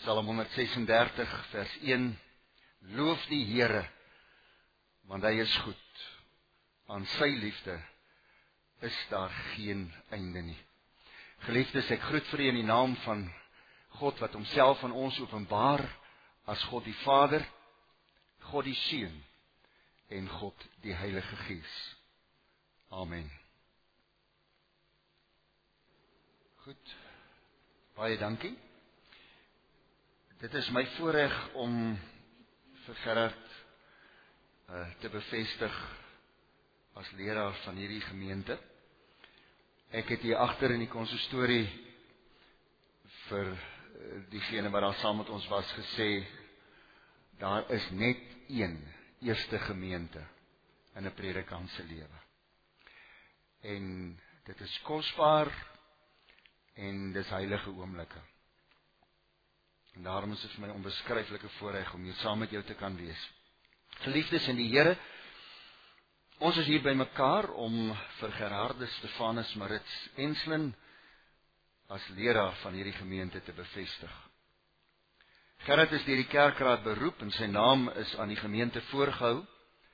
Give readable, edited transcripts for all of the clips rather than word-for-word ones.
Psalm 136 vers 1, loof die Here, want hy is goed. Aan sy liefde is daar geen einde nie. Geliefdes, ek groet vir u in die naam van God wat homself aan ons openbaar as God die Vader, God die Seun en God die Heilige Gees. Amen. Goed, baie dankie. Dit is my voorreg om vir Gerard te bevestig as leraar van hierdie gemeente. Ek het hier agter in die konsistorie vir diegene wat daar saam met ons was gesê, daar is net een eerste gemeente in 'n predikant se lewe. En dit is kosbaar en dis heilige oomblikke. En daarom is dit vir my 'n onbeskryflike voorreg om hier saam met jou te kan wees. Geliefdes in die Here, ons is hier by mekaar om vir Gerhardus Stefanus Marits Enslin as leraar van hierdie gemeente te bevestig. Gerard is deur die kerkraad beroep en sy naam is aan die gemeente voorgehou.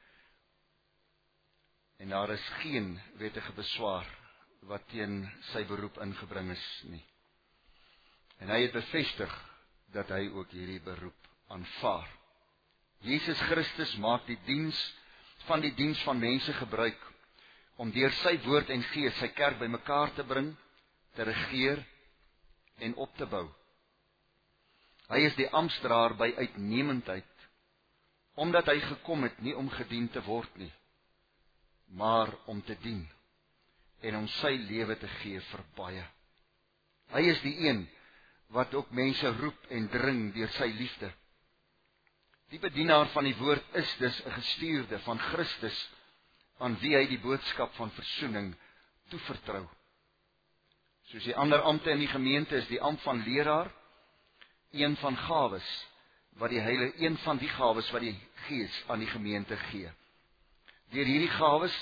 En daar is geen wettige beswaar wat teen sy beroep ingebring is nie. En hy het bevestig dat hy ook hierdie beroep aanvaar. Jesus Christus maak die diens van mense gebruik om deur sy woord en gees sy kerk by mekaar te bring, te regeer en op te bou. Hy is die amptdraer by uitnemendheid, omdat hy gekom het nie om gedien te word nie, maar om te dien en om sy lewe te gee vir baie. Hy is die een wat ook mense roep en dring deur sy liefde. Die bedienaar van die woord is dus 'n gestuurde van Christus aan wie hy die boodskap van versoening toevertrou. Soos die ander ampte in die gemeente is die ampt van leraar een van die gawes wat die Gees aan die gemeente gee. Deur hierdie gawes,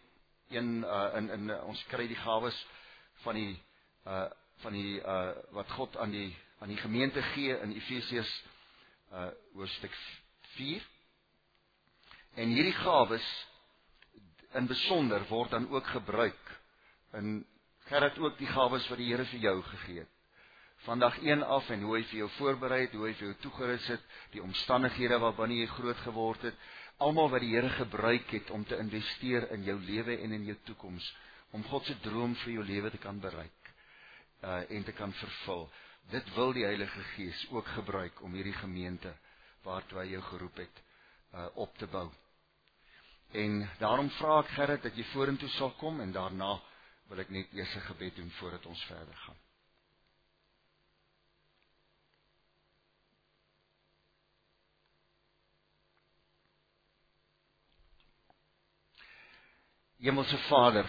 ons kry die gawes van wat God aan die gemeente gee in Efesiërs hoofstuk 4. En hierdie gawes in besonder word dan ook gebruik. En Gerard ook die gawes wat die Here vir jou gegee het. Vandag 1 af en hoe hy vir jou voorberei het, hoe hy vir jou toegerus het, die omstandighede waarbinne jy groot geword het, almal wat die Here gebruik het om te investeer in jou lewe en in jou toekoms, om God se droom vir jou lewe te kan bereik en te kan vervul. Dit wil die Heilige Gees ook gebruik om hierdie gemeente waartoe hy jou geroep het op te bou. En daarom vra ek Gerard dat jy vorentoe sal kom en daarna wil ek net eers 'n gebed doen voordat ons verder gaan. Hemelse Vader,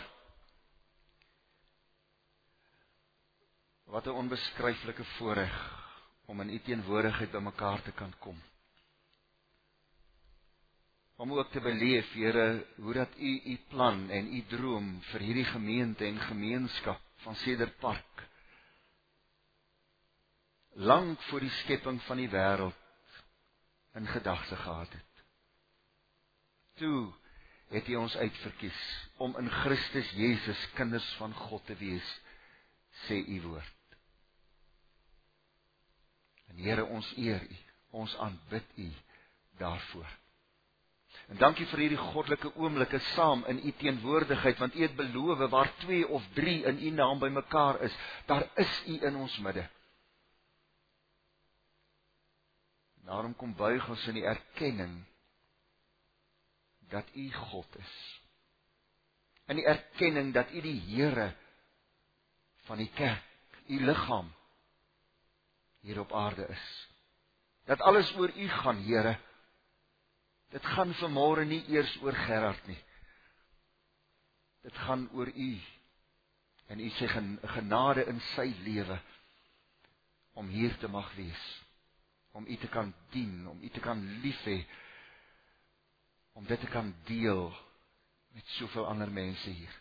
wat 'n onbeskryflike voorreg om in u teenwoordigheid by mekaar te kan kom. Om ook te beleef, Here, hoe dat u plan en u droom vir hierdie gemeente en gemeenskap van Cederpark lank voor die skepping van die wêreld in gedagte gehad het. Toe het u ons uitverkies om in Christus Jesus kinders van God te wees, sê u woord. En Here, ons eer u, ons aanbid u daarvoor. En dankie vir hierdie goddelike oomblikke saam in u teenwoordigheid, want u het beloof, waar 2 of 3 in u naam by mekaar is, daar is u in ons midde. Daarom kom buig ons in die erkenning dat u God is. In die erkenning dat u die Here van die kerk, u liggaam, hier op aarde is. Dat alles oor u gaan, Here. Dit gaan vanmôre nie eers oor Gerard nie. Dit gaan oor u en u se genade in sy lewe om hier te mag wees, om u te kan dien, om u te kan lief hê, om dit te kan deel met soveel ander mense hier.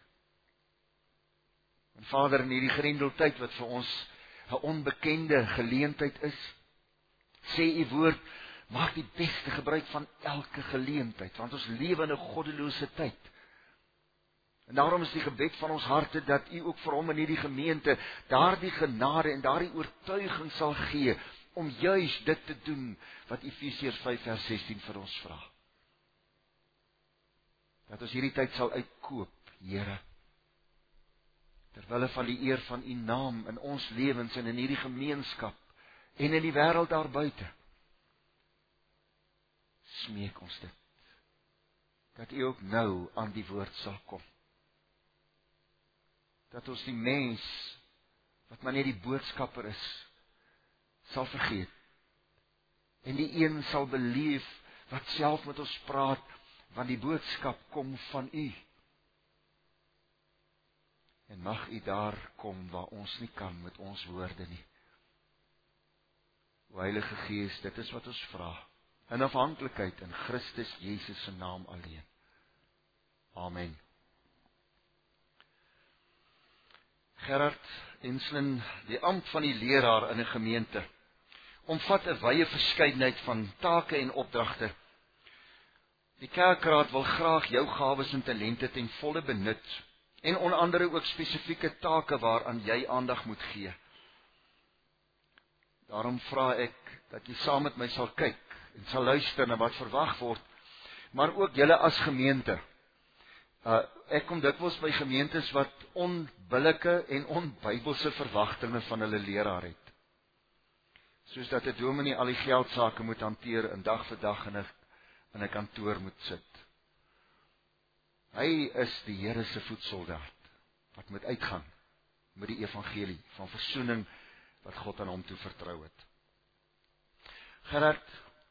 En Vader, in hierdie grendeltyd wat vir ons 'n onbekende geleentheid is, Sê u woord, maak die beste gebruik van elke geleentheid, want ons lewe in 'n goddelose tyd. En daarom is die gebed van ons harte dat u ook vir hom in hierdie gemeente daardie genade en daardie oortuiging sal gee om juis dit te doen wat Efesiërs 5 vers 16 vir ons vra. Dat ons hierdie tyd sal uitkoop, Here, terwille van die eer van u naam in ons lewens en in hierdie gemeenskap en in die wêreld daar buite. Smeek ons dit, dat u ook nou aan die woord sal kom. Dat ons die mens, wat maar net die boodskapper is, sal vergeet. En die een sal beleef, wat self met ons praat, want die boodskap kom van u. En mag u daar kom, waar ons nie kan met ons woorde nie. O Heilige Gees, dit is wat ons vra, in afhanklikheid in Christus Jesus se naam alleen. Amen. Gerard Enslin, die ambt van die leraar in 'n gemeente, omvat 'n wye verskeidenheid van take en opdragte. Die kerkraad wil graag jou gawes en talente ten volle benut, en onder andere ook spesifieke take waaraan jy aandag moet gee. Daarom vra ek dat jy saam met my sal kyk en sal luister na wat verwag word, maar ook julle as gemeente. Ek kom dikwels by gemeentes wat onbillike en onbybelse verwagtinge van hulle leraar het. Soos dat 'n dominee al die geldsake moet hanteer en dag vir dag in 'n kantoor moet sit. Hy is die Here se voetsoldaat wat moet uitgaan met die evangelie van versoening wat God aan hom toe vertrou het. Gerard,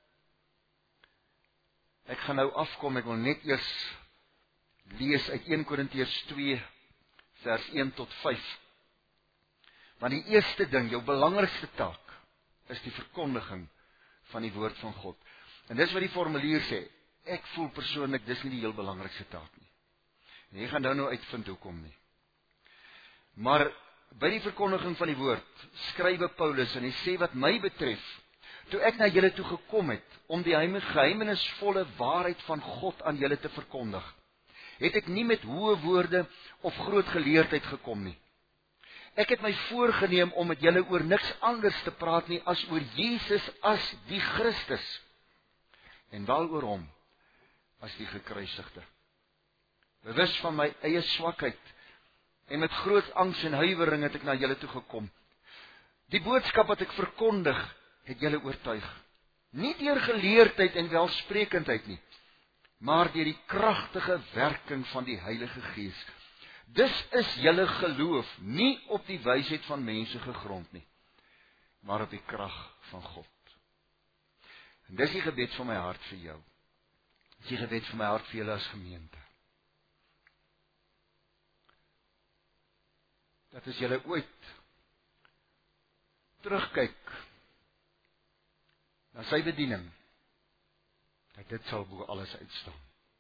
ek gaan nou afkom, ek wil net eers lees uit 1 Korintiërs 2 vers 1 tot 5. Want die eerste ding, jou belangrikste taak, is die verkondiging van die woord van God. En dis wat die formulier sê, ek voel persoonlik, dis nie die heel belangrikste taak nie. En jy gaan nou uitvind hoekom nie. Maar by die verkondiging van die woord, skrywe Paulus, en hy sê wat my betref, toe ek na julle toe gekom het, om die geheimenisvolle waarheid van God aan julle te verkondig, het ek nie met hoë woorde of groot geleerdheid gekom nie. Ek het my voorgeneem om met julle oor niks anders te praat nie as oor Jesus as die Christus, en wel oor hom as die gekruisigde. Bewus van my eie swakheid, en met groot angs en huiwering het ek na julle toe gekom. Die boodskap wat ek verkondig, het julle oortuig. Nie deur geleerdheid en welsprekendheid nie, maar deur die kragtige werking van die Heilige Gees. Dis is julle geloof, nie op die wysheid van mense gegrond nie, maar op die krag van God. En dis die gebed van my hart vir jou. Dis die gebed van my hart vir julle as gemeente. Dat as julle ooit terugkyk na sy bediening, dat dit sal bo alles uitstaan.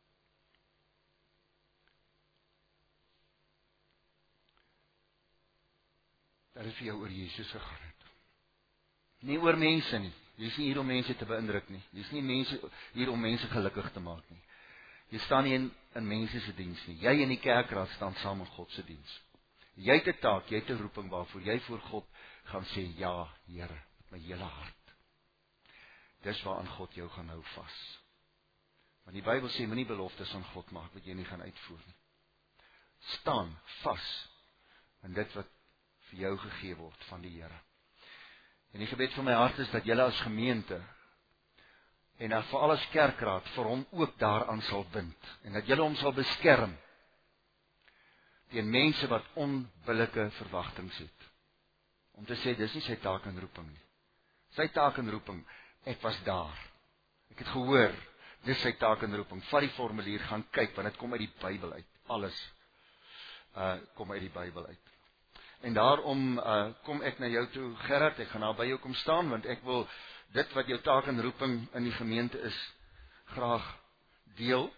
Dat het vir jou oor Jesus gegaan het. Nie oor mense nie. Jy is nie hier om mense te beïndruk nie. Jy is nie hier om mense gelukkig te maak nie. Jy staan nie in mense se diens nie. Jy in die kerkraad staan saam in God se diens. Jy het 'n taak, jy het 'n roeping waarvoor jy voor God gaan sê, ja, Here, met my hele hart. Dis waaraan God jou gaan hou vas. Want die Bybel sê, moenie beloftes aan God maak wat jy nie gaan uitvoer nie. Staan vas in dit wat vir jou gegee word van die Here. En die gebed van my hart is dat julle as gemeente en dan veral as kerkraad vir hom ook daaraan sal bind en dat julle hom sal beskerm teen mense wat onbillike verwagtinge het. Om te sê dis nie sy taak en roeping nie. Sy taak en roeping, ek was daar. Ek het gehoor, dis sy taak en roeping. Vat die formulier, gaan kyk want dit kom uit die Bybel uit. Alles kom uit die Bybel uit. En daarom kom ek na jou toe, Gerard, ek gaan nou by jou kom staan, want ek wil dit wat jou taak en roeping in die gemeente is, graag deel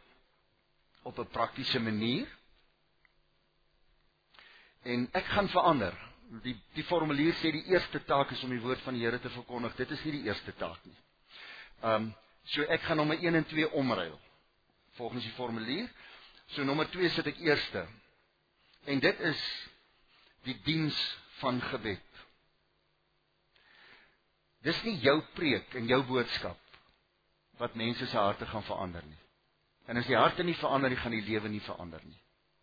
op 'n praktiese manier. En ek gaan verander. Die formulier sê die eerste taak is om die woord van die Here te verkondig. Dit is nie die eerste taak nie. So ek gaan nommer 1 en 2 omruil, volgens die formulier. So nommer 2 sit ek eerste. En dit is die diens van gebed. Dis nie jou preek en jou boodskap wat mense se harte gaan verander nie. En as die harte nie verander nie, gaan die lewe nie verander nie.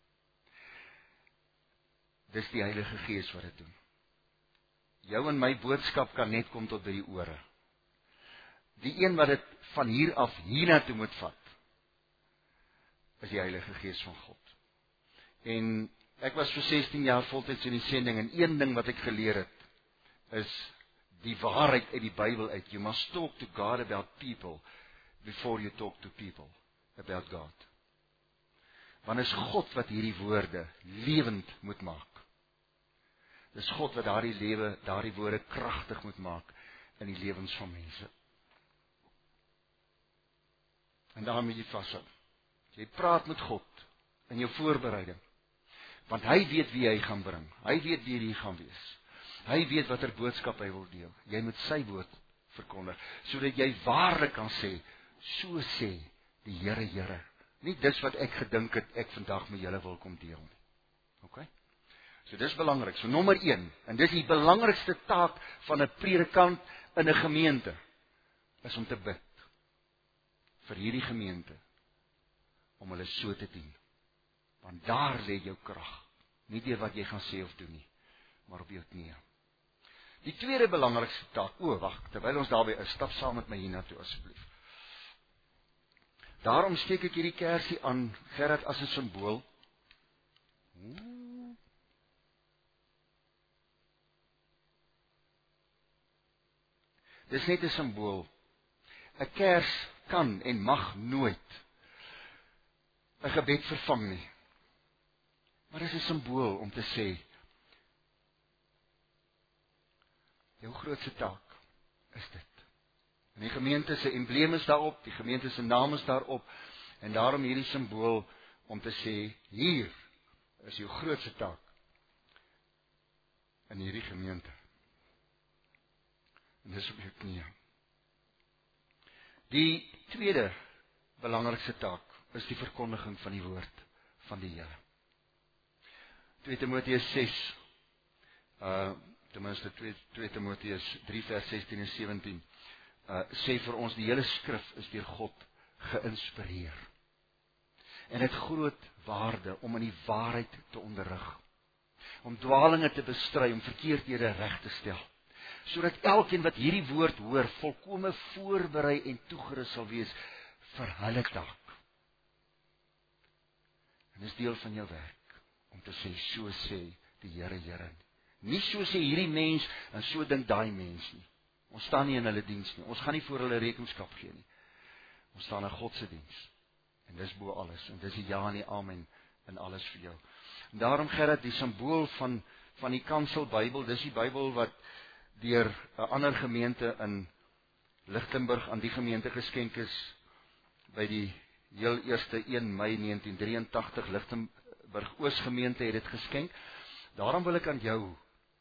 Dis die Heilige Gees wat dit doen. Jou en my boodskap kan net kom tot by die ore. Die een wat dit van hier af hiernatoe moet vat, is die Heilige Gees van God. En ek was vir 16 jaar voltyds in die sending, en een ding wat ek geleer het, is die waarheid uit die Bybel uit. You must talk to God about people before you talk to people about God. Want is God wat hierdie woorde lewend moet maak. Dis God wat daardie woorde kragtig moet maak in die lewens van mense. En daarom moet jy vashou. Jy praat met God in jou voorbereiding. Want hy weet wie hy gaan bring. Hy weet wie hy gaan wees. Hy weet watter boodskap hy wil deel. Jy moet sy woord verkondig, sodat jy waarlik kan sê, so sê die Here, Here. Nie dis wat ek gedink het, ek vandag met julle wil kom deel nie. OK? So dis belangrik. So nommer 1, en dis die belangrikste taak van 'n predikant in 'n gemeente, is om te bid vir hierdie gemeente, om hulle so te dien. Want daar lê jou krag, nie deur wat jy gaan sê of doen nie, maar op jou knieë. Die tweede belangrikste taak, wag, terwyl ons daarby is, stap saam met my hiernatoe asseblief. Daarom steek ek hierdie kersie aan, Gerard, as 'n simbool. Dis net 'n simbool. 'n Kers kan en mag nooit 'n gebed vervang nie. Maar dis 'n simbool om te sê, jou grootste taak is dit. En die gemeente se embleem is daarop, die gemeente se naam is daarop, en daarom hierdie simbool om te sê, hier is jou grootste taak in hierdie gemeente. En dis op jou knieë. Die tweede belangrikste taak is die verkondiging van die woord van die Here. 2 Timoteus 6, tenminste 2 Timoteus 3 vers 16 en 17, sê vir ons, die hele skrif is deur God geïnspireer. En het groot waarde om in die waarheid te onderrig, om dwalinge te bestry, om verkeerdhede reg te stel, sodat elkeen wat hierdie woord hoor, volkome voorberei en toegerus sal wees vir hulle taak. En dis deel van jou werk, om te sê, so sê die Here, Here. Nie so sê hierdie mens, en so dink daai mens nie. Ons staan nie in hulle diens nie, ons gaan nie voor hulle rekenskap gee nie. Ons staan in God se diens, en dis bo alles, en dis die ja en die amen, in alles vir jou. En daarom, Gerard, die simbool van die Kansel Bybel, dis die Bybel wat deur 'n ander gemeente in Lichtenburg aan die gemeente geskenk is, by die heel eerste 1 Mei 1983, Lichtenburg Oosgemeente het dit geskenk. Daarom wil ek aan jou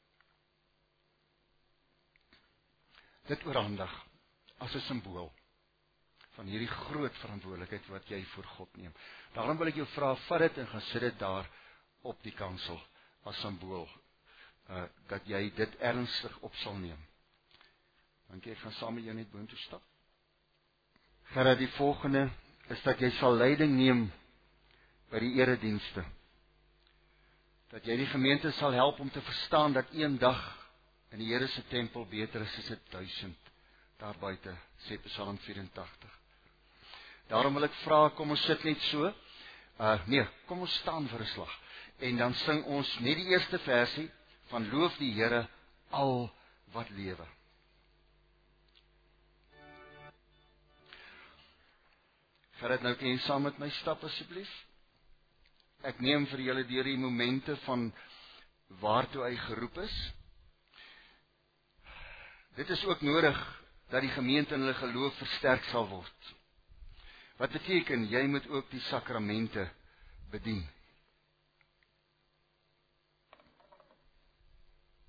dit oorhandig, as 'n simbool van hierdie groot verantwoordelikheid wat jy voor God neem. Daarom wil ek jou vra, vat dit en gaan sit dit daar op die kansel, as simbool, dat jy dit ernstig op sal neem. Dankie, ek gaan saam met jou net boontoe stap. Gerard, die volgende is dat jy sal leiding neem by die eredienste. Dat jy die gemeente sal help om te verstaan dat een dag in die Here se tempel beter is as 1000 daar buite, sê Psalm 84. Daarom wil ek vra, kom ons sit net so, kom ons staan vir 'n slag, en dan sing ons net die eerste versie van Loof die Here al wat lewe. Gerard, nou kan jy saam met my stap asseblief? Ek neem vir julle deur die momente van waartoe hy geroep is. Dit is ook nodig dat die gemeente in hulle geloof versterk sal word. Wat beteken, jy moet ook die sakramente bedien.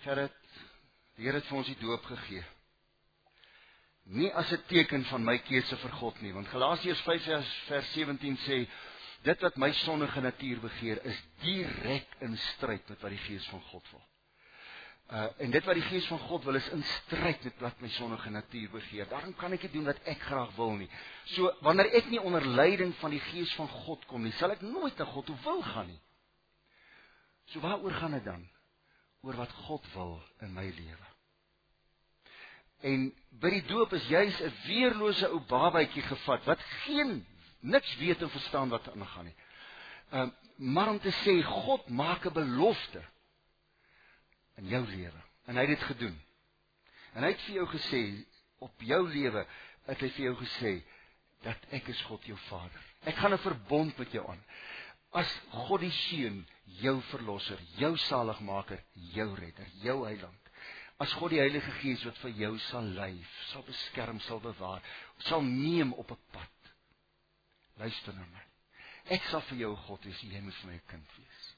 Gerrit, die Here het vir ons die doop gegee. Nie as 'n teken van my keuse vir God nie, want Galasiërs 5 vers 17 sê, dit wat my sondige natuur begeer, is direk in stryd met wat die Gees van God wil. En dit wat die Gees van God wil, is in stryd met wat my sondige natuur begeer. Daarom kan ek nie doen wat ek graag wil nie. So, wanneer ek nie onder leiding van die Gees van God kom nie, sal ek nooit na God toe wil gaan nie. So waaroor gaan dit dan? Oor wat God wil in my lewe. En by die doop is juis 'n weerlose ou babatjie gevat, wat niks weet en verstaan wat aangaan nie. Maar om te sê, God maak 'n belofte in jou lewe. En hy het dit gedoen. En hy het vir jou gesê, op jou lewe, het hy vir jou gesê, dat ek is God jou Vader. Ek gaan 'n verbond met jou aan. As God die Seun, jou verlosser, jou saligmaker, jou redder, jou heiland. As God die Heilige Gees wat vir jou sal lei, sal beskerm, sal bewaar, sal neem op 'n pad. Luister na my. Ek sal vir jou God wees, en jy moet vir my 'n kind wees.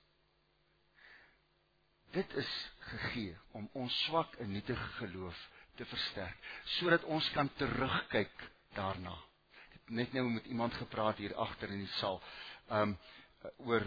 Dit is gegee om ons swak en nietige geloof te versterk, sodat ons kan terugkyk daarna. Ek het net nou met iemand gepraat hier agter in die saal, oor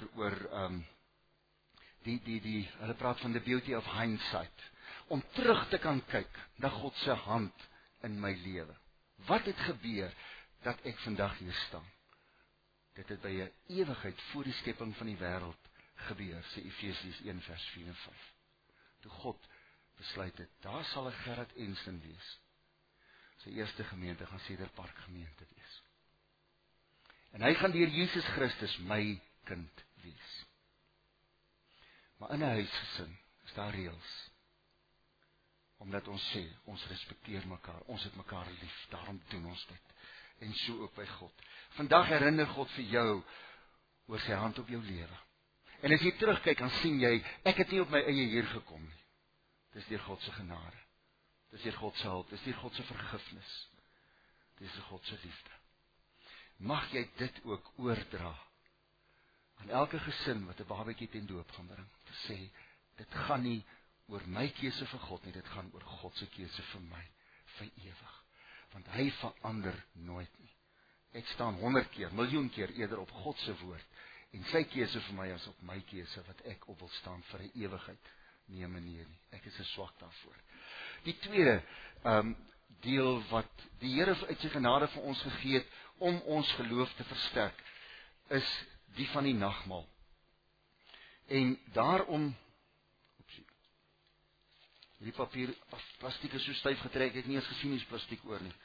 hulle praat van the beauty of hindsight, om terug te kan kyk na God se hand in my lewe. Wat het gebeur dat ek vandag hier staan? Dit het by 'n ewigheid voor die skepping van die wêreld gebeur, sê Efesiërs 1 vers 4 en 5. Toe God besluit het, daar sal 'n Gerrit Enslin wees. Sy eerste gemeente gaan Cedar Park gemeente wees. En hy gaan deur Jesus Christus my kind wees. Maar in 'n huisgesin is daar reëls. Omdat ons sê, ons respekteer mekaar, ons het mekaar lief, daarom doen ons dit. En so ook by God. Vandag herinner God vir jou oor sy hand op jou lewe. En as jy terugkyk, dan sien jy, ek het nie op my eie hier gekom nie. Dis deur God se genade. Dis deur God se hulp, dis deur God se vergifnis. Dis deur God se liefde. Mag jy dit ook oordra aan elke gesin wat 'n babatjie ten doop gaan bring, te sê, dit gaan nie oor my keuse vir God nie, dit gaan oor God se keuse vir my, vir ewig. Want hy verander nooit nie. Ek staan 100 keer, miljoen keer eerder op God se woord, en sy keuse vir my as op my keuse, wat ek op wil staan vir 'n ewigheid. Nee meneer nie, ek is 'n swak daarvoor. Die tweede deel wat die Here uit sy genade vir ons gegee het, om ons geloof te versterk, is die van die nagmaal. En daarom, hierdie papier, plastiek is so styf getrek, ek het nie eens gesien die plastiek oor nie.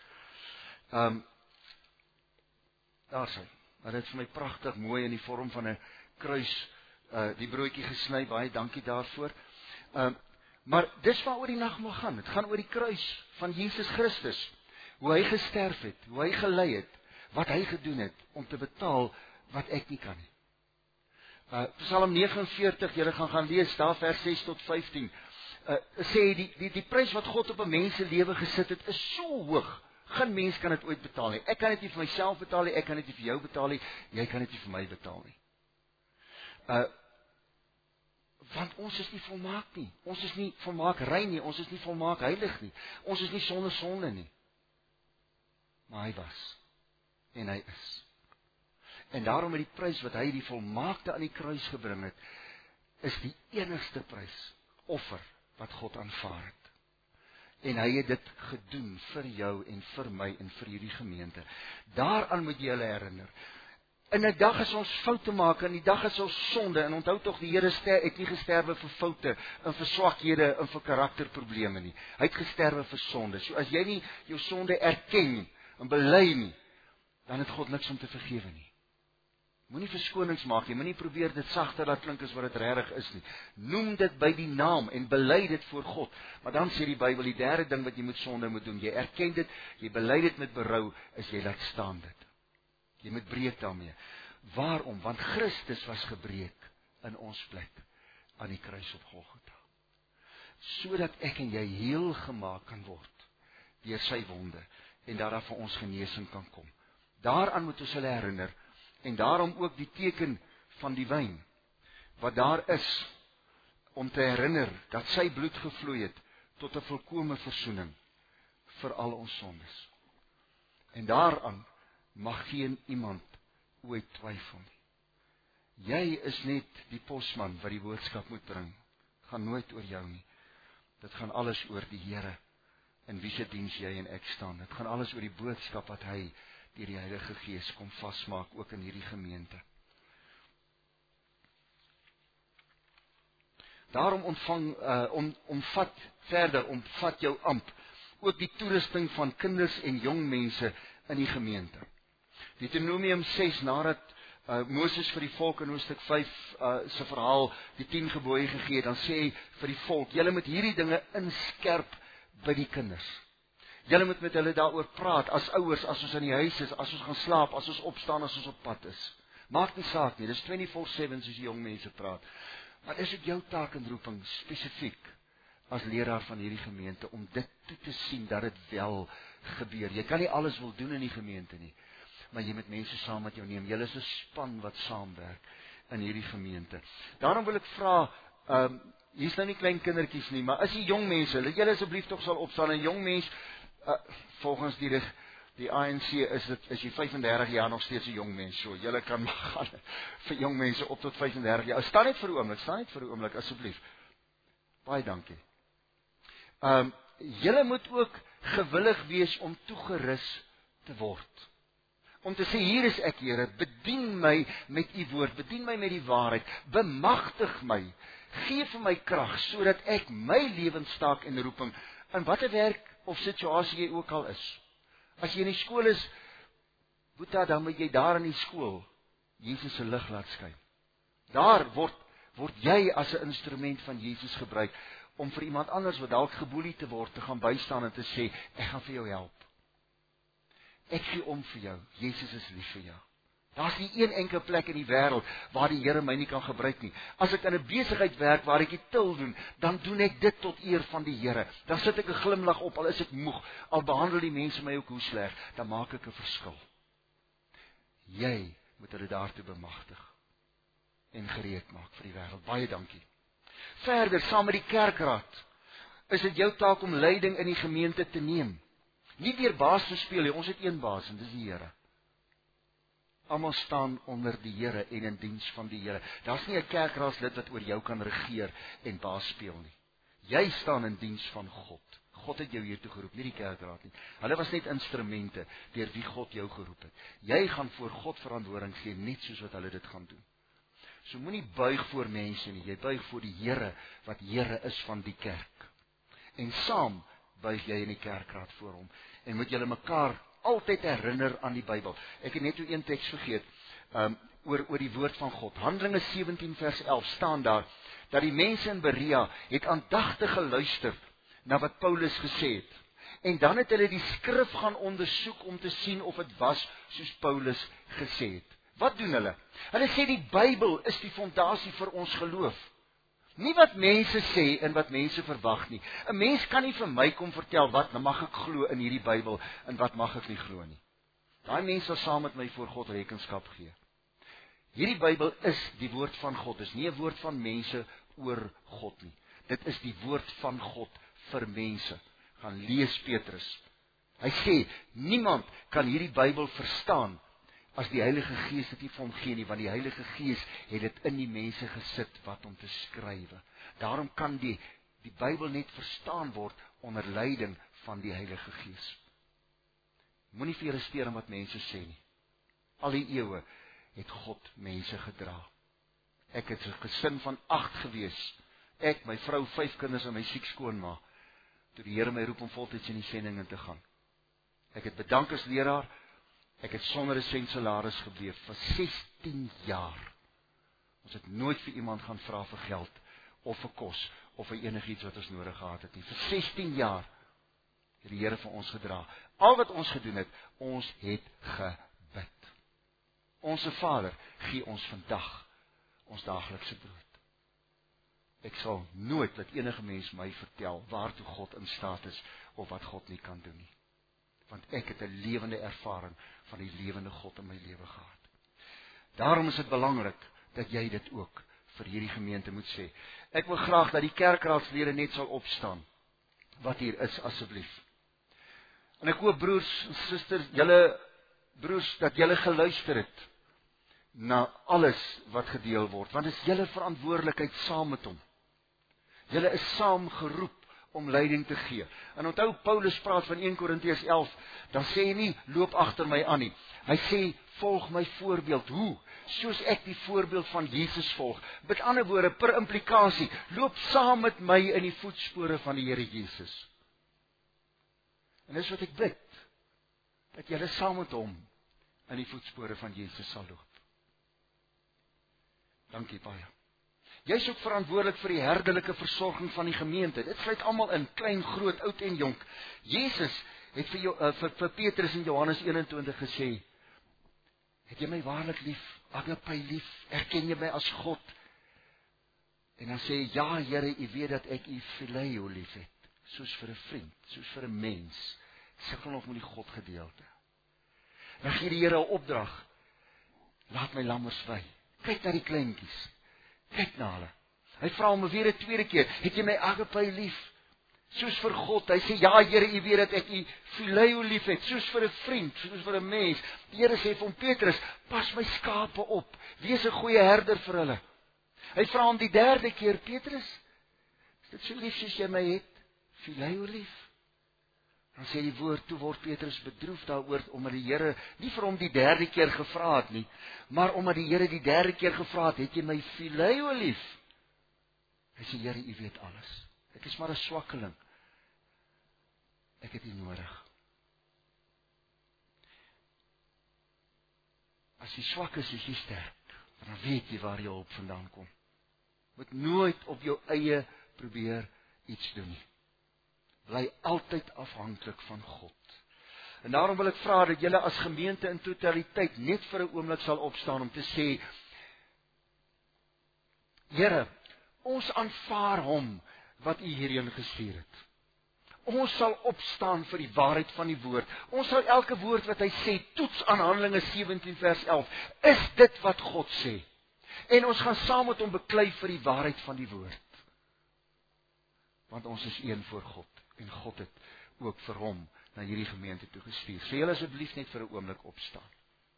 Daar sy, dit is vir my pragtig mooi in die vorm van 'n kruis, die broodjie gesny, baie dankie daarvoor. Maar dis waaroor die nagmaal gaan, dit gaan oor die kruis van Jesus Christus, hoe hy gesterf het, hoe hy gelei het, wat hy gedoen het, om te betaal wat ek nie kan nie. Psalm 49, julle gaan lees, daar vers 6 tot 15, sê die prys wat God op 'n mens se lewe gesit het, is so hoog, geen mens kan dit ooit betaal nie. Ek kan dit nie vir myself betaal nie, ek kan dit nie vir jou betaal nie, jy kan dit nie vir my betaal nie. Want ons is nie volmaak nie, ons is nie volmaak rein nie, ons is nie volmaak heilig nie, ons is nie sonder sonde nie. Maar hy was, en hy is. En daarom met die prys wat hy die volmaakte aan die kruis gebring het, is die enigste prys, offer, wat God aanvaar het. En hy het dit gedoen vir jou en vir my en vir hierdie gemeente. Daaraan moet jy hulle herinner. In 'n dag as ons foute maak, in die dag as ons sonde, en onthou tog, die Here het nie gesterwe vir foute, en vir swakhede, en vir karakterprobleme nie. Hy het gesterwe vir sonde. So as jy nie jou sonde erken, en bely nie, dan het God niks om te vergewe nie. Moenie verskonings maak nie, moenie probeer dit sagter laat klink as wat dit regtig is nie. Noem dit by die naam, en bely dit voor God. Maar dan sê die Bybel, die derde ding wat jy met sonde moet doen, jy erken dit, jy bely dit met berou, is jy laat staan dit. Jy moet breek daarmee. Waarom? Want Christus was gebreek in ons plek aan die kruis op Golgotha. Sodat ek en jy heel gemaak kan word deur sy wonde en dat daar vir ons genesing kan kom. Daaraan moet ons hulle herinner, en daarom ook die teken van die wyn wat daar is om te herinner dat sy bloed gevloei het tot 'n volkome versoening vir al ons sondes. En daaraan mag geen iemand ooit twyfel nie. Jy is net die posman wat die boodskap moet bring. Gaan nooit oor jou nie. Dit gaan alles oor die Here in wie se diens jy en ek staan. Dit gaan alles oor die boodskap wat hy deur die Heilige Gees kom vasmaak, ook in hierdie gemeente. Daarom omvat jou amp ook die toerusting van kinders en jong mense in die gemeente. Deuteronomium 6, nadat Moses vir die volk in hoofstuk 5 se verhaal die 10 gebooie gegee het, dan sê hy vir die volk, julle moet hierdie dinge inskerp by die kinders. Julle moet met hulle daaroor praat, as ouers, as ons in die huis is, as ons gaan slaap, as ons opstaan, as ons op pad is. Maak nie saak nie, dis 24/7 soos die jong mense praat. Maar is dit jou taak en roeping, spesifiek, as leraar van hierdie gemeente, om dit toe te sien, dat dit wel gebeur. Jy kan nie alles wil doen in die gemeente nie, maar jy moet mense saam met jou neem. Julle is 'n span wat saamwerk in hierdie gemeente. Daarom wil ek vra, hier is nou nie klein kindertjies nie, maar as die jong mense, dat julle asseblief tog sal opstaan, en jong mens, volgens die ANC is jy 35 jaar nog steeds 'n jong mens, so julle kan maar gaan vir jong mense op tot 35 jaar. Staan net vir 'n oomblik, asseblief. Baie dankie. Julle moet ook gewillig wees om toegerus te word. Om te sê, hier is ek, Here, bedien my met u woord, bedien my met die waarheid, bemagtig my, gee vir my krag, sodat ek my lewenstaak en roeping, in watter werk of situasie jy ook al is. As jy in die skool is, Boeta, dan moet jy daar in die skool Jesus se lig laat skyn. Daar word jy as 'n instrument van Jesus gebruik, om vir iemand anders wat dalk geboelie te word, te gaan bystaan en te sê, ek gaan vir jou help. Ek gee om vir jou, Jesus is lief vir jou. Daar's nie een enkele plek in die wêreld waar die Here my nie kan gebruik nie. As ek in 'n besigheid werk waar ek die til doen, dan doen ek dit tot eer van die Here. Dan sit ek 'n glimlag op, al is ek moeg, al behandel die mense my ook hoe sleg, dan maak ek 'n verskil. Jy moet hulle daartoe bemagtig en gereed maak vir die wêreld. Baie dankie. Verder, saam met die kerkraad, is dit jou taak om leiding in die gemeente te neem. Nie weer baas te speel nie, ons het een baas en dis die Here. Almal staan onder die Here en in diens van die Here. Daar's nie 'n kerkraadslid wat oor jou kan regeer en baas speel nie. Jy staan in diens van God. God het jou hiertoe geroep, nie die kerkraad nie. Hulle was net instrumente deur wie God jou geroep het. Jy gaan voor God verantwoording gee, net soos wat hulle dit gaan doen. So moenie buig voor mense nie, jy buig voor die Here wat Here is van die kerk. En saam buig jy in die kerkraad voor hom en moet julle mekaar altyd herinner aan die Bybel. Ek het net een teks vergeet oor die woord van God. Handelinge 17 vers 11 staan daar dat die mense in Berea het aandagtig geluister na wat Paulus gesê het. En dan het hulle die skrif gaan ondersoek om te sien of dit was soos Paulus gesê het. Wat doen hulle? Hulle sê die Bybel is die fondasie vir ons geloof. Nie wat mense sê en wat mense verwag nie. 'n Mens kan nie vir my kom vertel wat mag ek glo in hierdie Bybel en wat mag ek nie glo nie. Daai mense sal saam met my voor God rekenskap gee. Hierdie Bybel is die woord van God, dis nie 'n woord van mense oor God nie. Dit is die woord van God vir mense. Gaan lees Petrus. Hy sê, niemand kan hierdie Bybel verstaan as die Heilige Gees dit nie vir hom gee nie, want die Heilige Gees het dit in die mense gesit wat om te skrywe. Daarom kan die Bybel net verstaan word onder leiding van die Heilige Gees. Moenie vir julle steur aan wat mense sê nie. Al die eeue het God mense gedra. Ek het 'n gesin van 8 gewees. Ek, my vrou, 5 kinders en my siek skoonma. Toe die Here my roep om voltyds in die sending in te gaan. Ek het bedank as leraar. Ek het sonder 'n sent salaris gebleef vir 16 jaar. Ons het nooit vir iemand gaan vra vir geld, of vir kos, of vir enigiets wat ons nodig gehad het nie. Vir 16 jaar het die Here vir ons gedra. Al wat ons gedoen het, ons het gebid. Onse Vader, gee ons vandag ons daaglikse brood. Ek sal nooit laat enige mens my vertel waartoe God in staat is, of wat God nie kan doen nie. Want ek het 'n lewende ervaring van die lewende God in my lewe gehad. Daarom is dit belangrik dat jy dit ook vir hierdie gemeente moet sê. Ek wil graag dat die kerkraadslede net sal opstaan, wat hier is, asseblief. En ek hoop broers en susters, julle broers, dat julle geluister het na alles wat gedeel word, want dit is julle verantwoordelikheid saam met hom. Julle is saam geroep om leiding te gee. En onthou, Paulus praat van 1 Korintiërs 11, dan sê hy nie, loop agter my aan nie. Hy sê, volg my voorbeeld. Hoe? Soos ek die voorbeeld van Jesus volg. Met ander woorde, per implikasie, loop saam met my in die voetspore van die Here Jesus. En dis wat ek bid, dat julle saam met hom in die voetspore van Jesus sal loop. Dankie baie. Jy is ook verantwoordelik vir die herderlike versorging van die gemeente. Dit sluit almal in, klein, groot, oud en jonk. Jesus het vir Petrus in Johannes 21 gesê, het jy my waarlik lief, agape lief, erken jy my as God? En dan sê hy, ja Here, u weet dat ek u phileo lief het, soos vir 'n vriend, soos vir 'n mens. Ek sukkel nog met die God gedeelte. Dan gee die Here 'n opdrag, laat my lammers vry. Kyk na die kleintjies. Kyk na hulle. Hy vra hom weer 'n tweede keer, het jy my agape lief? Soos vir God. Hy sê, ja Here, u weet dat ek u phileo lief het, soos vir 'n vriend, soos vir 'n mens. Die Here sê vir hom, Petrus, pas my skape op. Wees 'n goeie herder vir hulle. Hy vra hom die derde keer, Petrus, is dit so lief soos jy my het? Phileo lief? Dan sê die woord, toe word Petrus bedroef daaroor, omdat die Here nie vir hom die derde keer gevra het nie, maar omdat die Here die derde keer gevra het jy my phileo lief? Hy sê, Here, u weet alles. Ek is maar 'n swakkeling. Ek het u nodig. As jy swak is jy sterk, dan weet jy waar jou hulp vandaan kom. Moet nooit op jou eie probeer iets doen nie. Bly altyd afhanklik van God. En daarom wil ek vra dat julle as gemeente in totaliteit net vir 'n oomblik sal opstaan om te sê, Here, ons aanvaar hom wat u hierheen gestuur het. Ons sal opstaan vir die waarheid van die woord. Ons sal elke woord wat hy sê toets aan Handelinge 17 vers 11. Is dit wat God sê? En ons gaan saam met hom beklei vir die waarheid van die woord. Want ons is een voor God. En God het ook vir hom na hierdie gemeente toe gestuur. Sê julle asseblief net vir 'n oomblik opstaan.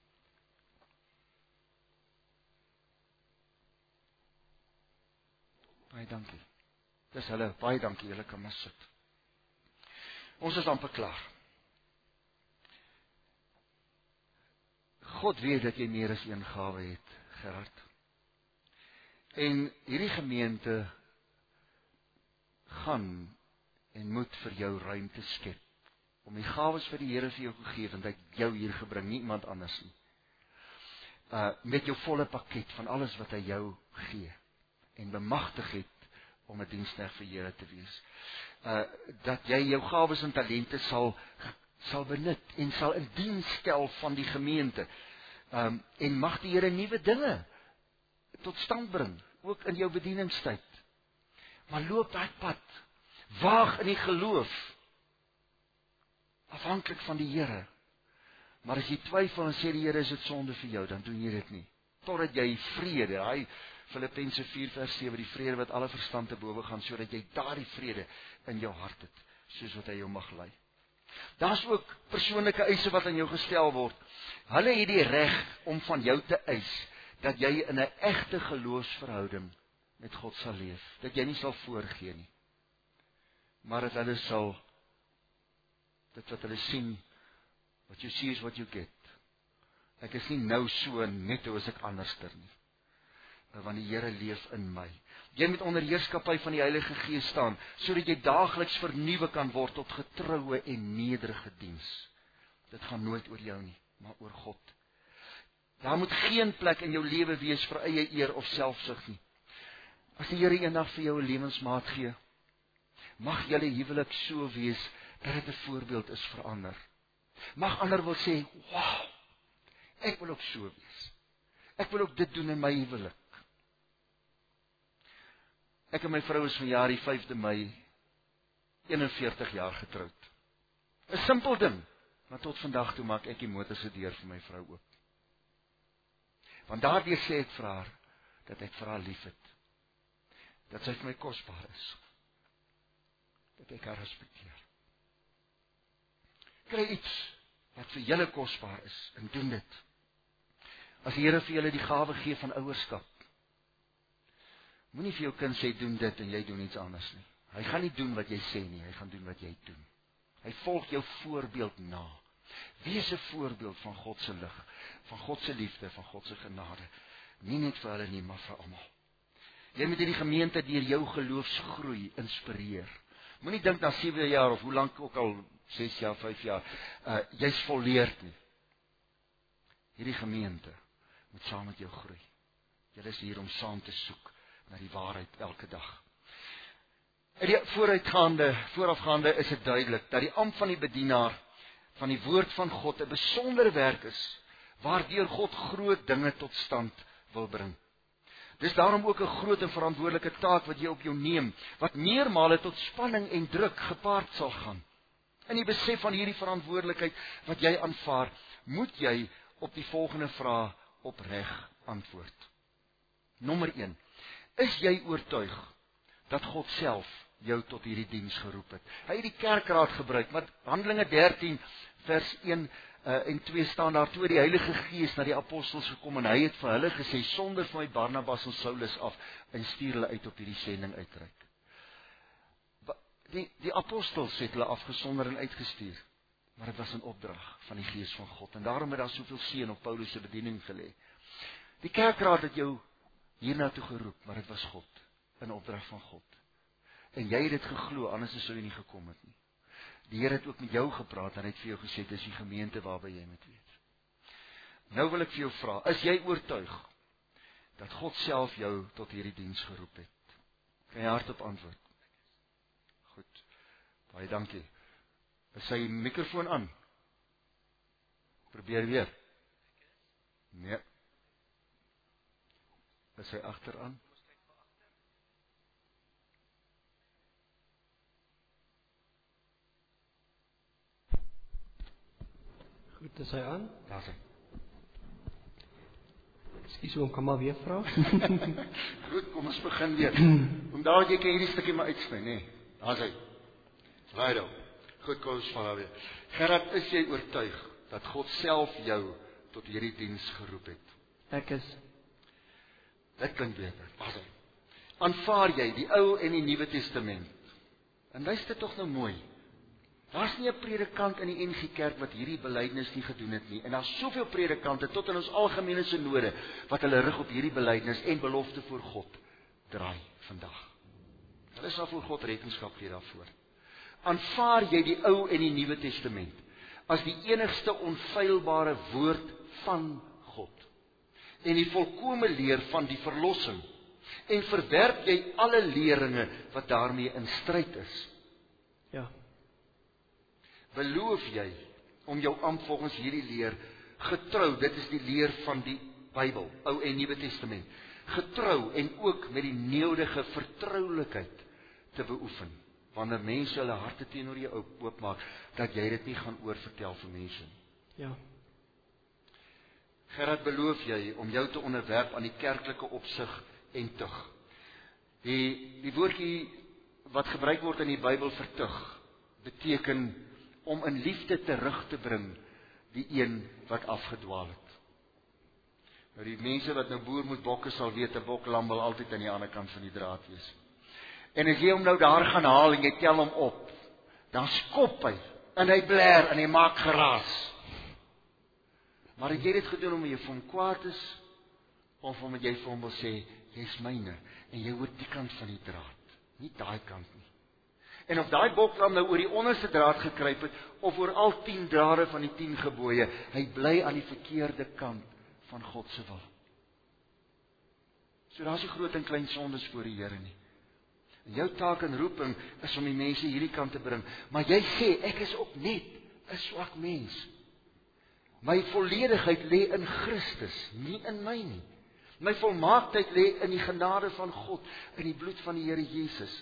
Baie dankie. Dis hulle, baie dankie, julle kan maar sit. Ons is amper klaar. God weet dat jy meer as een gawe het, Gerard. En hierdie gemeente gaan en moet vir jou ruimte skep, om die gawes vir die Here vir jou gegee, want hy het jou hier gebring, nie iemand anders nie. Met jou volle pakket van alles wat hy jou gee, en bemagtig het, om 'n diensknegt vir Here te wees. Dat jy jou gawes en talente sal benut, en sal in diens stel van die gemeente, en mag die Here nuwe dinge tot stand bring, ook in jou bedieningstyd. Maar loop daai pad, waag in die geloof, afhanklik van die Here. Maar as jy twyfel en sê die Here, is dit sonde vir jou, dan doen jy dit nie. Totdat jy vrede, hy Filippense 4 vers 7, die vrede wat alle verstand te bowe gaan, sodat jy daardie vrede in jou hart het, soos wat hy jou mag lei. Daar's ook persoonlike eise wat aan jou gestel word. Hulle het die reg om van jou te eis, dat jy in 'n egte geloofsverhouding met God sal leef, dat jy nie sal voorgee nie, maar dat hulle sal, dit wat hulle sien, what you see is what you get. Ek is nie nou so net hoe as ek anderster nie, want die Here leef in my. Jy moet onder heerskappy van die Heilige Gees staan, sodat jy daagliks vernuwe kan word tot getroue en nederige diens. Dit gaan nooit oor jou nie, maar oor God. Daar moet geen plek in jou lewe wees vir eie eer of selfsug nie. As die Here eendag vir jou 'n lewensmaat gee, mag julle huwelik so wees, dat dit 'n voorbeeld is vir ander. Mag ander wil sê, wow, ek wil ook so wees. Ek wil ook dit doen in my huwelik. Ek en my vrou is vanjaar die 5de Mei 41 jaar getroud. 'n Simpel ding, maar tot vandag toe maak ek die motor se deur vir my vrou oop. Want daardeur sê ek vir haar, dat ek vir haar lief het. dat sy vir my kosbaar is, dat ek haar respekteer. Kry iets wat vir julle kosbaar is, en doen dit. As die Here vir julle die gawe gee van ouerskap, moenie vir jou kind sê, doen dit, en jy doen iets anders nie. Hy gaan nie doen wat jy sê nie, hy gaan doen wat jy doen. Hy volg jou voorbeeld na. Wees 'n voorbeeld van God se lig, van God se liefde, van God se genade. Nie net vir hulle nie, maar vir almal. Jy moet hierdie gemeente deur jou geloofsgroei inspireer. Moenie dink na 7 jaar of hoe lank ook al, 6 jaar, 5 jaar, jy's volleerd nie. Hierdie gemeente moet saam met jou groei. Jy is hier om saam te soek na die waarheid elke dag. In die voorafgaande is dit duidelik dat die ampt van die bedienaar van die woord van God 'n besondere werk is, waardeur God groot dinge tot stand wil bring. Dis daarom ook 'n groot en verantwoordelike taak wat jy op jou neem, wat meermale tot spanning en druk gepaard sal gaan. In die besef van hierdie verantwoordelikheid wat jy aanvaar, moet jy op die volgende vraag opreg antwoord. Nommer 1. Is jy oortuig dat God self jou tot hierdie diens geroep het? Hy het die kerkraad gebruik, maar Handelinge 13 vers 1 en 2 staan daar, toe die Heilige Gees na die apostels gekom, en hy het vir hulle gesê, sonder van my Barnabas en Saulus af, en stuur hulle uit op hierdie sending uitreik. Die apostels het hulle afgesonder en uitgestuur, maar dit was 'n opdrag van die Gees van God, en daarom het daar soveel seën op Paulus se bediening gelê. Die kerkraad het jou hiernatoe geroep, maar dit was God, 'n opdrag van God. En jy het dit geglo, anders sou jy nie gekom het nie. Die Here het ook met jou gepraat, en hy het vir jou gesê, dis die gemeente waarby jy moet wees. Nou wil ek vir jou vra, is jy oortuig dat God self jou tot hierdie diens geroep het? Kan jy hardop antwoord? Goed, baie dankie. Is sy mikrofoon aan? Probeer weer. Nee. Is sy agteraan? Goed, is hy aan? Daar is hy. Ekskuus, oom, kan maar weer vra? Goed, kom ons begin weer. Omdat jy kan hierdie stukkie maar uitsny, nee. Daar is hy. Righto. Goed, kom ons vat weer. Gerard, is jy oortuig dat God self jou tot hierdie diens geroep het? Ek is. Dit klink beter. Daar is hy. Aanvaar jy die Ou en die Nuwe Testament? En luister tog nou mooi. Daar's nie 'n predikant in die NG Kerk wat hierdie belydenis nie gedoen het nie. En daar's soveel predikante tot in ons algemene synode wat hulle rig op hierdie belydenis en belofte voor God draai vandag. Hulle sal voor God rekenskap gee daarvoor. Aanvaar jy die Ou en die Nuwe Testament as die enigste onfeilbare woord van God en die volkome leer van die verlossing, en verwerp jy alle leringe wat daarmee in stryd is? Ja. Beloof jy om jou ampt volgens hierdie leer getrou, dit is die leer van die Bybel, Ou en Nuwe Testament, getrou en ook met die nodige vertroulikheid te beoefen, wanneer mense hulle harte teenoor jou oopmaak, dat jy dit nie gaan oorvertel vir mense nie? Ja. Gerard, beloof jy om jou te onderwerp aan die kerklike opsig en tug? Die woordjie wat gebruik word in die Bybel vir tug, beteken om in liefde terug te bring die een wat afgedwaal het. Nou die mense wat nou boer moet bokke sal weet, 'n boklam wil altyd aan die ander kant van die draad wees. En as jy hom nou daar gaan haal en jy tel hom op, dan skop hy, en hy bler, en hy maak geraas. Maar het jy dit gedoen omdat jy vir hom kwaad is, of omdat jy vir hom wil sê, jy's myne, en jy hoort die kant van die draad, nie daai kant nie. En of daai boklam nou oor die onderste draad gekruip het, of oor al 10 drade van die 10 gebooie, hy bly aan die verkeerde kant van God se wil. So daar's nie groot en klein sondes voor die Here nie. En jou taak en roeping is om die mense hierdie kant te bring. Maar jy sê, ek is ook net 'n swak mens. My volledigheid lê in Christus, nie in my nie. My volmaaktheid lê in die genade van God, in die bloed van die Here Jesus.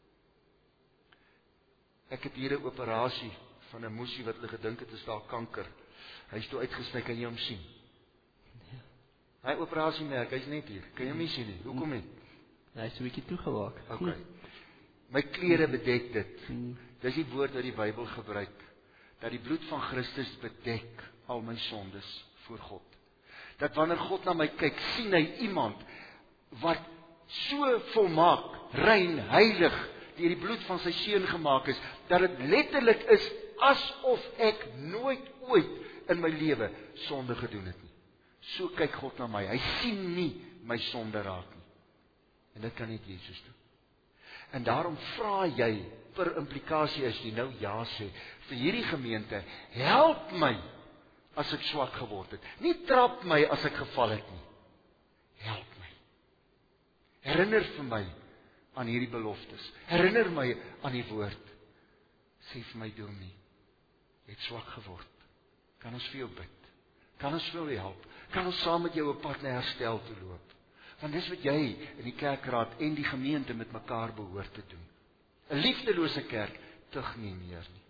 Ek het hier 'n operasie van 'n moesie wat hulle gedink het is daar kanker. Hy's toe uitgesny, kan jy hom sien? Nee. Hy operasiemerk, hy's net hier. Kan jy hom nie sien nie? Hoekom nie? Hy is 'n bietjie toegemaak. Okay. My klere bedek dit. Dis die woord wat die Bybel gebruik, dat die bloed van Christus bedek al my sondes voor God. Dat wanneer God na my kyk, sien hy iemand wat so volmaak, rein, heilig, deur die bloed van sy seun gemaak is, dat dit letterlik is asof ek nooit ooit in my lewe sonde gedoen het nie. So kyk God na my. Hy sien nie my sonde raak nie. En dit kan net Jesus doen. En daarom vra jy, per implikasie as jy nou ja sê, vir hierdie gemeente, help my as ek swak geword het. Nie trap my as ek geval het nie. Help my. Herinner vir my aan hierdie beloftes. Herinner my aan die woord. Sê vir my dominee, jy het swak geword. Kan ons vir jou bid? Kan ons vir jou help? Kan ons saam met jou op pad na herstel toe loop? Want dis wat jy in die kerkraad en die gemeente met mekaar behoort te doen. 'n Liefdelose kerk tug nie meer nie.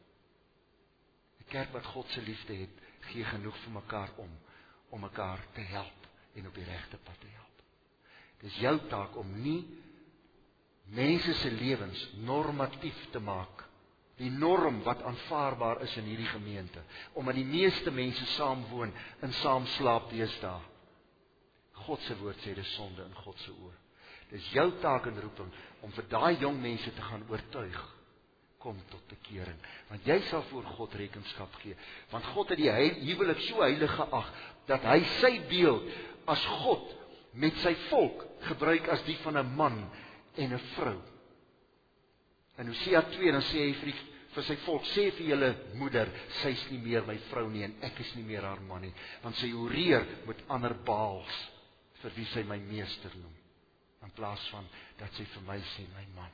'n Kerk wat God se liefde het, gee genoeg vir mekaar om mekaar te help en op die regte pad te help. Dis jou taak om nie mense se lewens normatief te maak. Die norm wat aanvaarbaar is in hierdie gemeente, omdat die meeste mense saam woon en saam slaap deesdae. God se woord sê dis sonde in God se oë. Dis jou taak en roeping om vir daai jong mense te gaan oortuig. Kom tot bekering, want jy sal voor God rekenskap gee. Want God het die huwelik so heilig geag, dat hy sy beeld as God met sy volk gebruik as die van 'n man en 'n vrou. In Hosea 2 dan sê hy vir sy volk, sê vir julle moeder, sy is nie meer my vrou nie en ek is nie meer haar man nie, want sy oreer met ander baals, vir wie sy my meester noem, in plaas van dat sy vir my sê my man.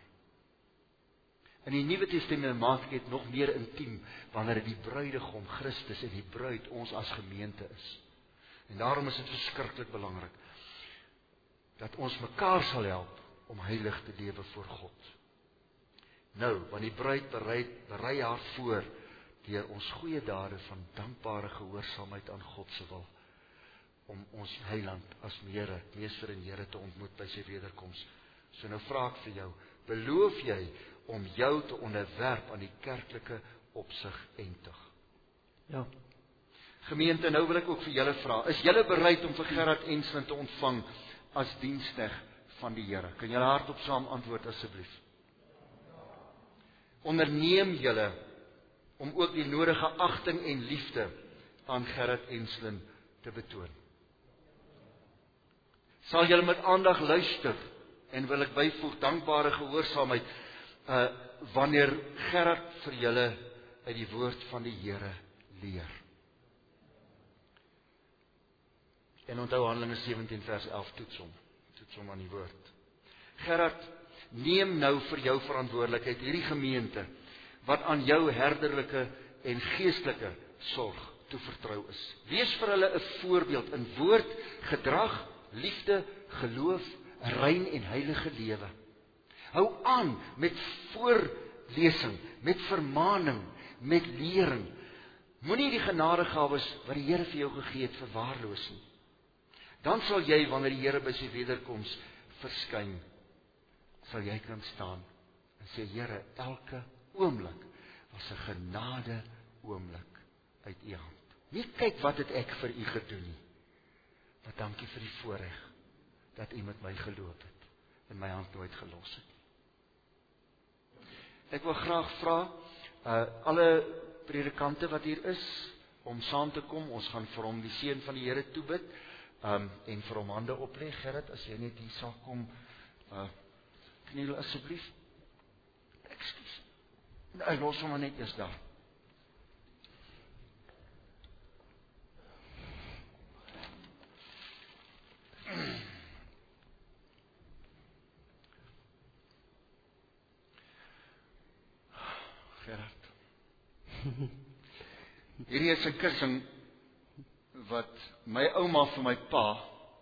In die Nuwe Testament maak dit nog meer intiem, wanneer die bruidegom Christus en die bruid ons as gemeente is. En daarom is dit verskriklik belangrik, dat ons mekaar sal help, om heilig te lewe voor God. Nou, want die bruid berei haar voor, deur ons goeie dade van dankbare gehoorsaamheid aan God se wil, om ons heiland as Here, Meester en Here te ontmoet by sy wederkoms. So nou vra ek vir jou, beloof jy om jou te onderwerp aan die kerklike opsig en tug? Ja. Gemeente, nou wil ek ook vir julle vra, is julle bereid om vir Gerard Enslin te ontvang as diensknegt van die Here? Kan julle hardop saam antwoord asseblief? Onderneem julle om ook die nodige agting en liefde aan Gerard Enslin te betoon? Sal julle met aandag luister, en wil ek byvoeg dankbare gehoorsaamheid, wanneer Gerard vir julle uit die woord van die Here leer? En onthou Handelinge 17 vers 11, toets hom aan die woord. Gerard, neem nou vir jou verantwoordelikheid hierdie gemeente, wat aan jou herderlike en geestelike sorg toevertrou is. Wees vir hulle 'n voorbeeld in woord, gedrag, liefde, geloof, 'n rein en heilige lewe. Hou aan met voorlesing, met vermaning, met lering. Moenie die genadegawes wat die Here vir jou gegee het verwaarloos nie. Dan sal jy, wanneer die Here by sy wederkoms verskyn, sal jy kan staan en sê, Here, elke oomblik was 'n genade oomblik uit u hand. Nie kyk wat het ek vir u gedoen nie, maar dankie vir die voorreg dat u met my geloop het en my hand nooit gelos het. Ek wil graag vra alle predikante wat hier is om saam te kom. Ons gaan vir hom die seën van die Here toebid en vir hom hande oplê. Gerrit, as jy net hier sal kom, kniel asseblief. Ekskuus. Ek los hom net eers daar. Gerard. Hierdie is 'n kussing wat my ouma vir my pa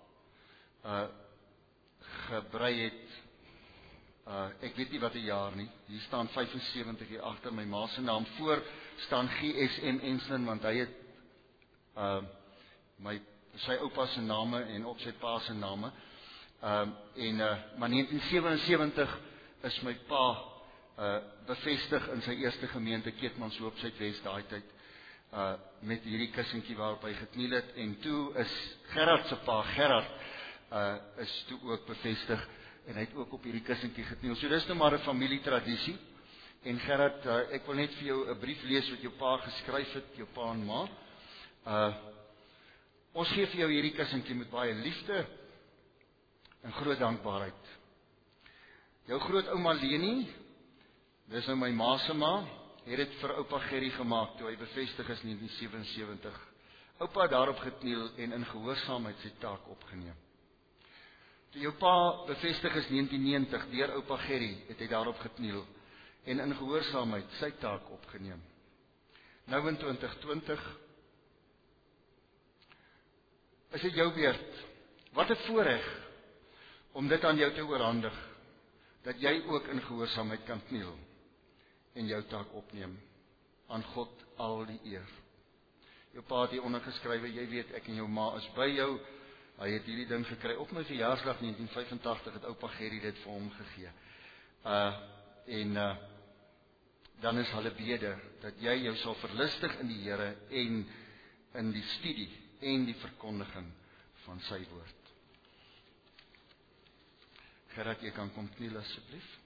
gebrei het. Ek weet nie wat 'n jaar nie. Hier staan 75 hier agter my ma se naam. Voor staan GSM Enslin, want hy het sy oupa se name en op sy pa se name. Maar 1977 is my pa bevestig in sy eerste gemeente Keetmanshoop Suidwes daai tyd, met hierdie kussentjie waarop hy gekniel het, en toe is Gerard se pa, Gerard, is toe ook bevestig, en hy het ook op hierdie kussentjie gekniel. So dis nou maar 'n familietradisie. En Gerard, ek wil net vir jou 'n brief lees wat jou pa geskryf het, jou pa en ma. Ons gee vir jou hierdie kussentjie met baie liefde en groot dankbaarheid. Jou grootouma Leni, dis nou my ma se ma, het dit vir oupa Gerry gemaak toe hy bevestig is in 1977. Oupa het daarop gekniel en in gehoorsaamheid sy taak opgeneem. Toe jou pa bevestig is 1990 deur oupa Gerry, het hy daarop gekniel en in gehoorsaamheid sy taak opgeneem. Nou in 2020 is dit jou beurt. Wat 'n voorreg om dit aan jou te oorhandig, dat jy ook in gehoorsaamheid kan kniel en jou taak opneem. Aan God al die eer. Jou pa het hier ondergeskrywe, jy weet ek en jou ma is by jou. Hy het hierdie ding gekry op my verjaarsdag 1985 het oupa Gerry dit vir hom gegee. Dan is hulle bede dat jy jou sal verlustig in die Here en in die studie en die verkondiging van sy woord. Gerard, jy kan kom kniel asseblief.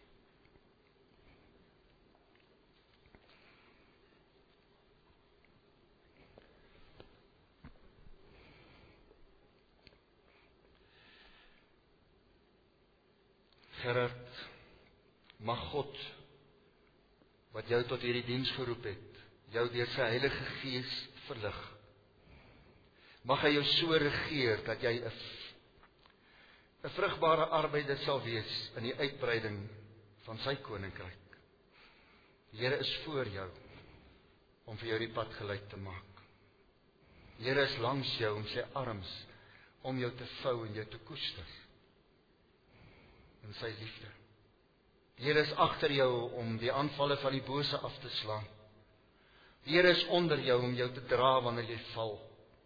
Gerard, mag God, wat jou tot hierdie diens geroep het, jou deur sy Heilige Gees verlig. Mag hy jou so regeer, dat jy 'n vrugbare arbeider sal wees in die uitbreiding van sy koninkryk. Die Here is voor jou, om vir jou die pad gelyk te maak. Die Here is langs jou om sy arms, om jou te vou en jou te koester. In sy liefde. Die Here is agter jou om die aanvalle van die bose af te slaan. Die Here is onder jou om jou te dra wanneer jy val.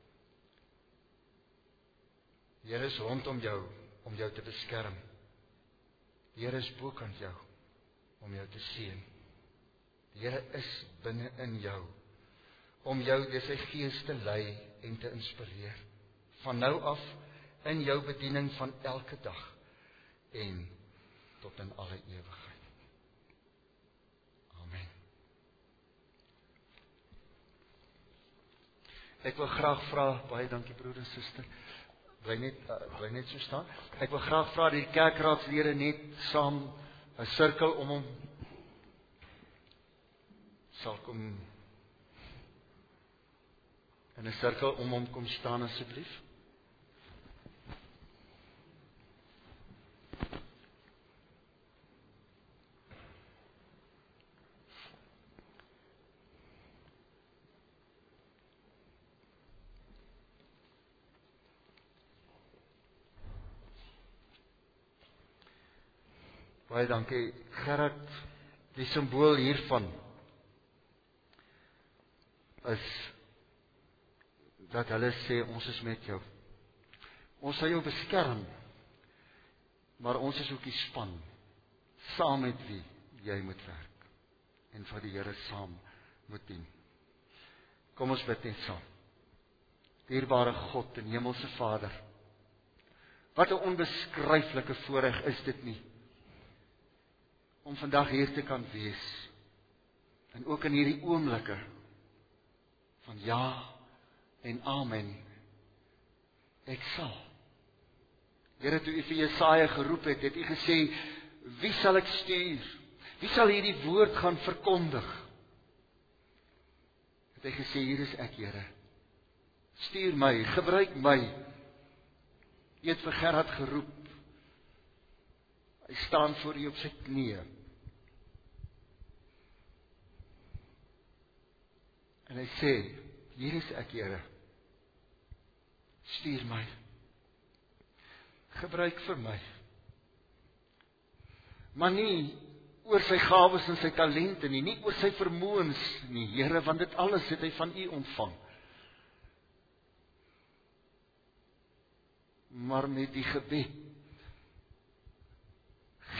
Die Here is rondom jou om jou te beskerm. Die Here is bokant jou om jou te seën. Die Here is binne in jou om jou deur sy Gees te lei en te inspireer. Van nou af in jou bediening van elke dag en tot in alle ewigheid. Amen. Ek wil graag vra, baie dankie broer en suster, bly net so staan. Ek wil graag vra dat die kerkraadslede net saam 'n sirkel om hom sal kom, in 'n sirkel om hom kom staan asseblief. Baie dankie, Gerard. Die simbool hiervan is dat hulle sê, ons is met jou. Ons sal jou beskerm, maar ons is ook die span, saam met wie jy moet werk, en vir die Here saam moet dien. Kom ons bid net saam. Dierbare God en Hemelse Vader, wat 'n onbeskryflike voorreg is dit nie, om vandag hier te kan wees, en ook in hierdie oomblikke, van ja en amen, ek sal. Here, toe U vir Jesaja geroep het, het U gesê, wie sal ek stuur? Wie sal hierdie woord gaan verkondig? Het hy gesê, hier is ek, Here. Stuur my, gebruik my. U het vir Gerard geroep. Hy staan voor U op sy knieë. En hy sê, hier is ek, Here. Stuur my. Gebruik vir my. Maar nie oor sy gawes en sy talente nie oor sy vermoëns nie, Here, want dit alles het hy van U ontvang. Maar met die gebed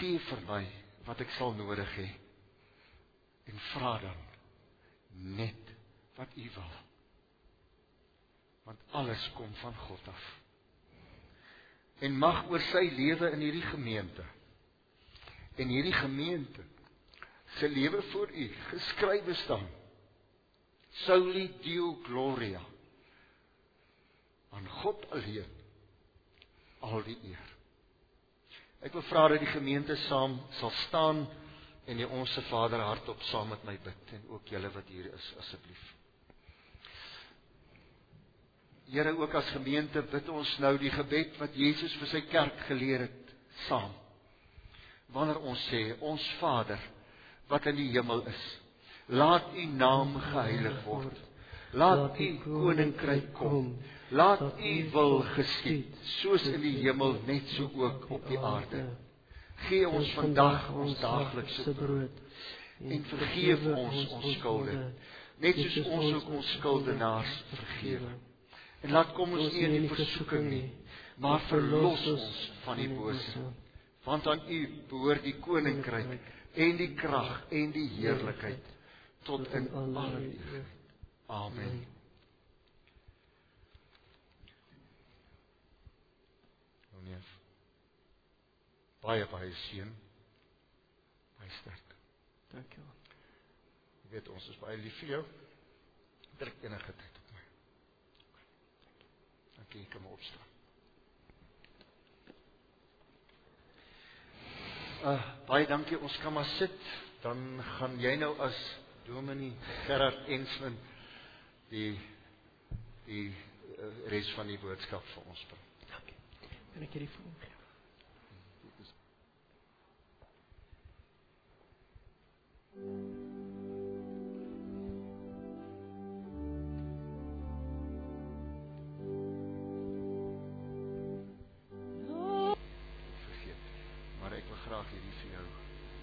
gee vir my wat ek sal nodig hê, en vra dan net wat U wil. Want alles kom van God af. En mag oor sy lewe in hierdie gemeente, en hierdie gemeente se lewe voor U geskrywe staan, Soli Deo Gloria, aan God alleen al die eer. Ek wil vra dat die gemeente saam sal staan en die Onse Vader hardop saam met my bid, en ook julle wat hier is, asseblief. Here, ook as gemeente bid ons nou die gebed wat Jesus vir sy kerk geleer het, saam. Wanneer ons sê, ons Vader, wat in die hemel is, laat U naam geheilig word, laat U koninkryk kom, laat U wil geskied, soos in die hemel, net so ook op die aarde. Gee ons vandag ons daaglikse brood, en vergeef ons skulde, net soos ons ook ons skuldenaars vergewe. En laat kom ons nie in die versoeking nie, maar verlos ons van die bose. Want aan U behoort die koninkryk, en die krag, en die heerlikheid, tot in alle ewigheid. Amen. Neef, baie seën, baie sterk. Dankjewel. Jy weet, ons is baie lief vir jou. Druk enige tyd op my. Dankie, jy kan maar opstaan. Baie dankie, ons kan maar sit. Dan gaan jy nou as Dominee Gerard Enslin die res van die boodskap vir ons bring. Kan ek hierdie vir hom gee? Vergeet, maar ek wil graag hierdie vir jou.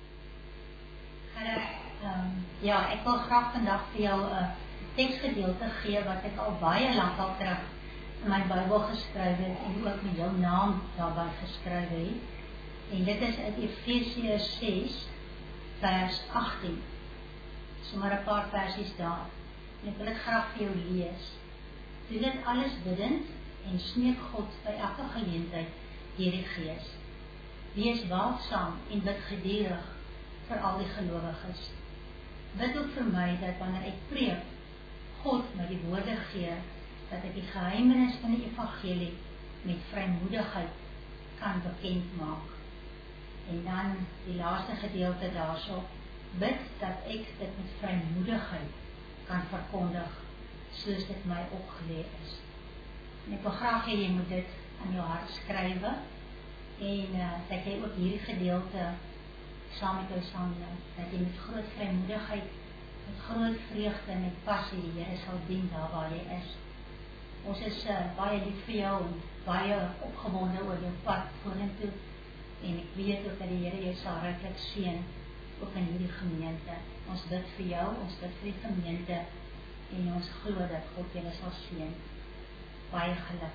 Ja, ek wil graag vandag vir jou 'n teksgedeelte gee wat ek al baie lank al terug in my Bybel geskryf het en ook met jou naam daarby geskryf het. En dit is uit Efesiërs 6 vers 18. Sommer 'n paar versies daar. En ek wil dit graag vir jou lees. Doen dit alles bidtend en smeek God by elke geleentheid deur die Gees. Wees waaksaam en bid gedurig vir al die gelowiges. Bid ook vir my dat wanneer ek preek, God my die woorde gee, dat ek die geheimenis van die evangelie met vrymoedigheid kan bekend maak. En dan die laaste gedeelte daarso, bid dat ek dit met vrymoedigheid kan verkondig, soos dit my opgelê is. En ek wil graag hê jy moet dit aan jou hart skrywe, en dat jy ook hierdie gedeelte saam met jou saamneem, dat jy met groot vrymoedigheid, met groot vreugde en met passie die Here sal dien daar waar jy is. Ons is baie lief vir jou en baie opgewonde oor jou pad vorentoe, en ek weet ook dat die Here jou sal ryklik seën, ook in hierdie gemeente. Ons bid vir jou, ons bid vir die gemeente, en ons glo dat God julle sal seën. Baie geluk.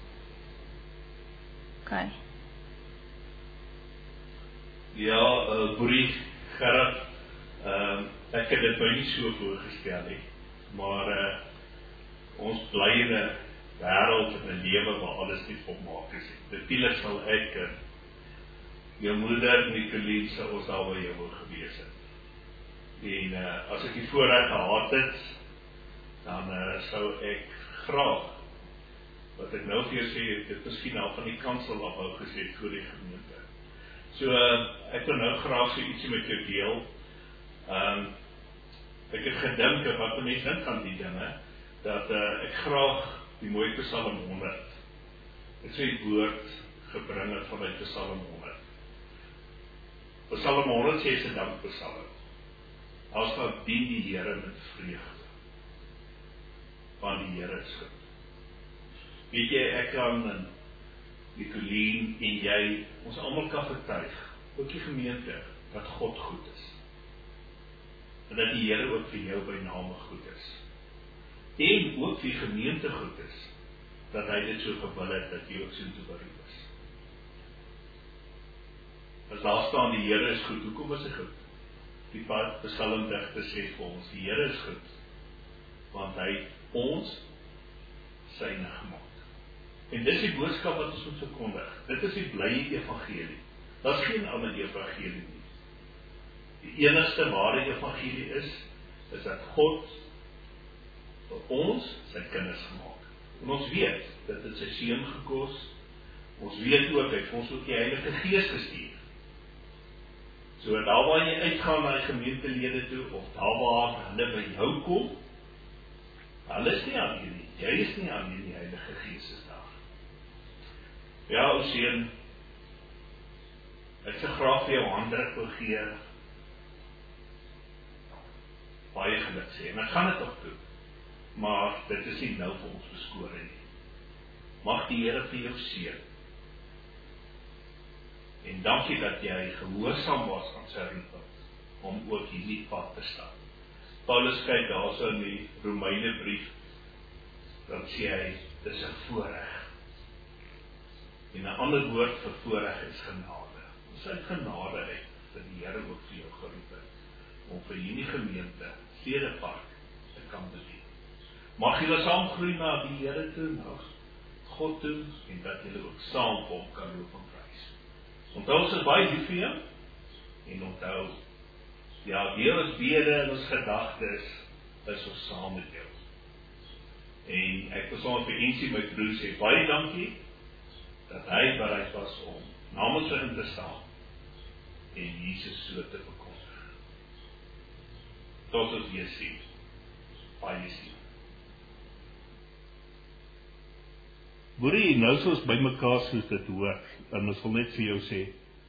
Okay. Ja, Boerie, Gerard, ek het dit my nie so voorgestel nie, maar ons bly in 'n wêreld en 'n lewe waar alles nie volmaak is. Natuurlik sal ek jou moeder Nicoline sou ons daar by jou wou gewees het. En as ek die voorreg gehad het, dan sou ek graag, wat ek nou vir jou sê, dit miskien al van die kansel af wou gesê voor die gemeente. So, ek wil nou graag so ietsie met jou deel. Ek het gedink, wat mense dink van die dinge, dat ek graag die mooi Psalm 100, ek sê die woord gebring het vanuit Psalm 100. Psalm 100 sê is 'n dankpsalm. As wat dien die Here met vreugde, want die Here is goed. Weet jy, ek kan en Nicoline en jy, ons almal kan getuig, ook die gemeente, dat God goed is. En dat die Here ook vir jou by name goed is. En ook vir die gemeente goed is, dat hy dit so gewil het, dat jy ook so te beroep is. As daar staan die Here is goed, hoekom is hy goed? Die psalmdigter sê vir ons, die Here is goed, want hy het ons syne gemaak. En dis die boodskap wat ons moet verkondig. Dit is die blye evangelie. Daar is geen ander evangelie nie. Die enigste ware evangelie is dat God vir ons sy kinders gemaak. En ons weet, dit het sy seun gekos. Ons weet ook, hy het ons ook die Heilige Gees gestuur. So daar waar jy uitgaan na die gemeentelede toe, of daar waar hulle by jou kom, hulle is nie aan nie. Jy is nie aan die Heilige Gees is daar. Ja, ou seun, ek sê graag vir jou handdruk wil gee, baie geluk sê, en ek gaan dit ook doen, maar dit is nie nou vir ons beskore nie. Mag die Here vir jou seën, en dankie dat jy gehoorsaam was aan sy roep, om ook hierdie pad te stap. Paulus kyk daarso in die Romeine brief, dan sê hy, dis 'n voorreg. En 'n ander woord vir voorreg is genade. Ons uit genade uit, vir die Here ook vir jou geroep het, om vir hierdie gemeente, Stedepark, te kan bedien. Mag julle saam groei na die Here toe, na God toe, en dat julle ook saam vir hom kan loop en prys. Onthou, ons is baie lief vir jou, en onthou, ja, deur ons bede en ons gedagtes, is ons saam met jou. En ek wil saam vir Ensie, my broer, sê, baie dankie, dat hy bereid was om namens hom te staan, en Jesus so te verkondig. Tot ons weer sien. Baie sien. Boerie, nou soos by mekaar soos dit hoor, en ons wil net vir jou sê,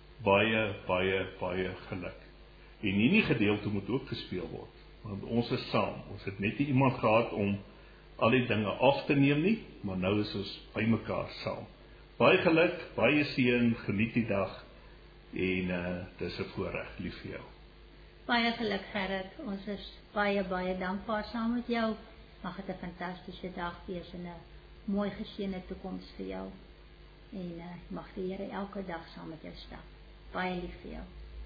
baie geluk. En hierdie gedeelte moet ook gespeel word, want ons is saam, ons het net nie iemand gehad om al die dinge af te neem nie, maar nou is ons by mekaar saam. Baie geluk, baie seën, geniet die dag, en dis 'n voorreg, lief vir jou. Baie geluk Gerrit, ons is baie dankbaar saam met jou. Mag dit 'n fantastiese dag wees en 'n mooi geseënde toekoms vir jou. En mag die Here elke dag saam met jou stap. Baie lief vir jou.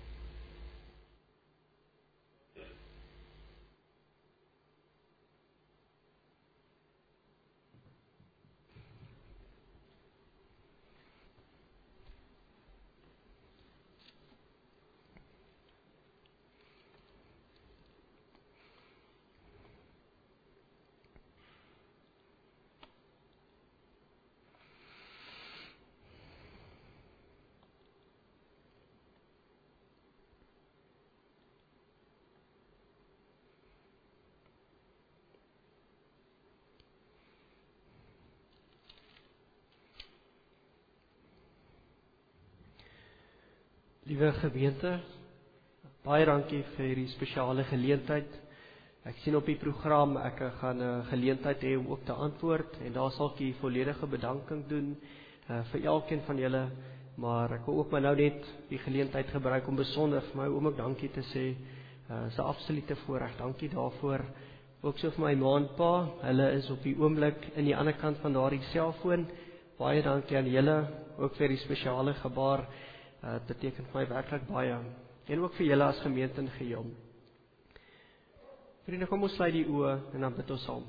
Liewe gemeente, baie dankie vir hierdie spesiale geleentheid. Ek sien op die program, ek gaan 'n geleentheid hê om ook te antwoord, en daar sal ek die volledige bedanking doen vir elkeen van julle, maar ek wil ook maar nou net die geleentheid gebruik om besonder vir my oom ook dankie te sê. Is 'n absolute voorreg, dankie daarvoor. Ook so vir my ma en pa, hulle is op die oomblik in die ander kant van daardie selfoon. Baie dankie aan julle, ook vir die spesiale gebaar. Dit beteken vir my werklik baie, en ook vir julle as gemeente in geheel. Vriende, kom ons sluit die oë en dan bid ons saam.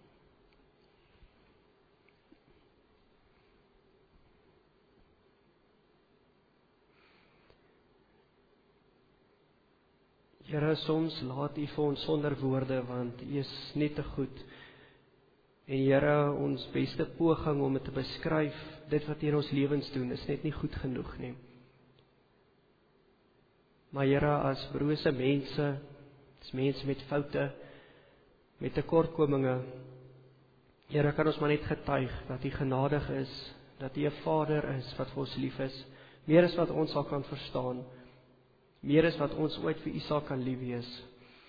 Here, soms laat U vir ons sonder woorde, want U is net te goed. En Here, ons beste poging om dit te beskryf, dit wat U in ons lewens doen, is net nie goed genoeg nie. Maar Here, as brose mense, as mense met foute, met tekortkominge, Here, kan ons maar net getuig dat U genadig is, dat U 'n Vader is wat vir ons lief is, meer as wat ons sal kan verstaan, meer as wat ons ooit vir U sal kan lief wees.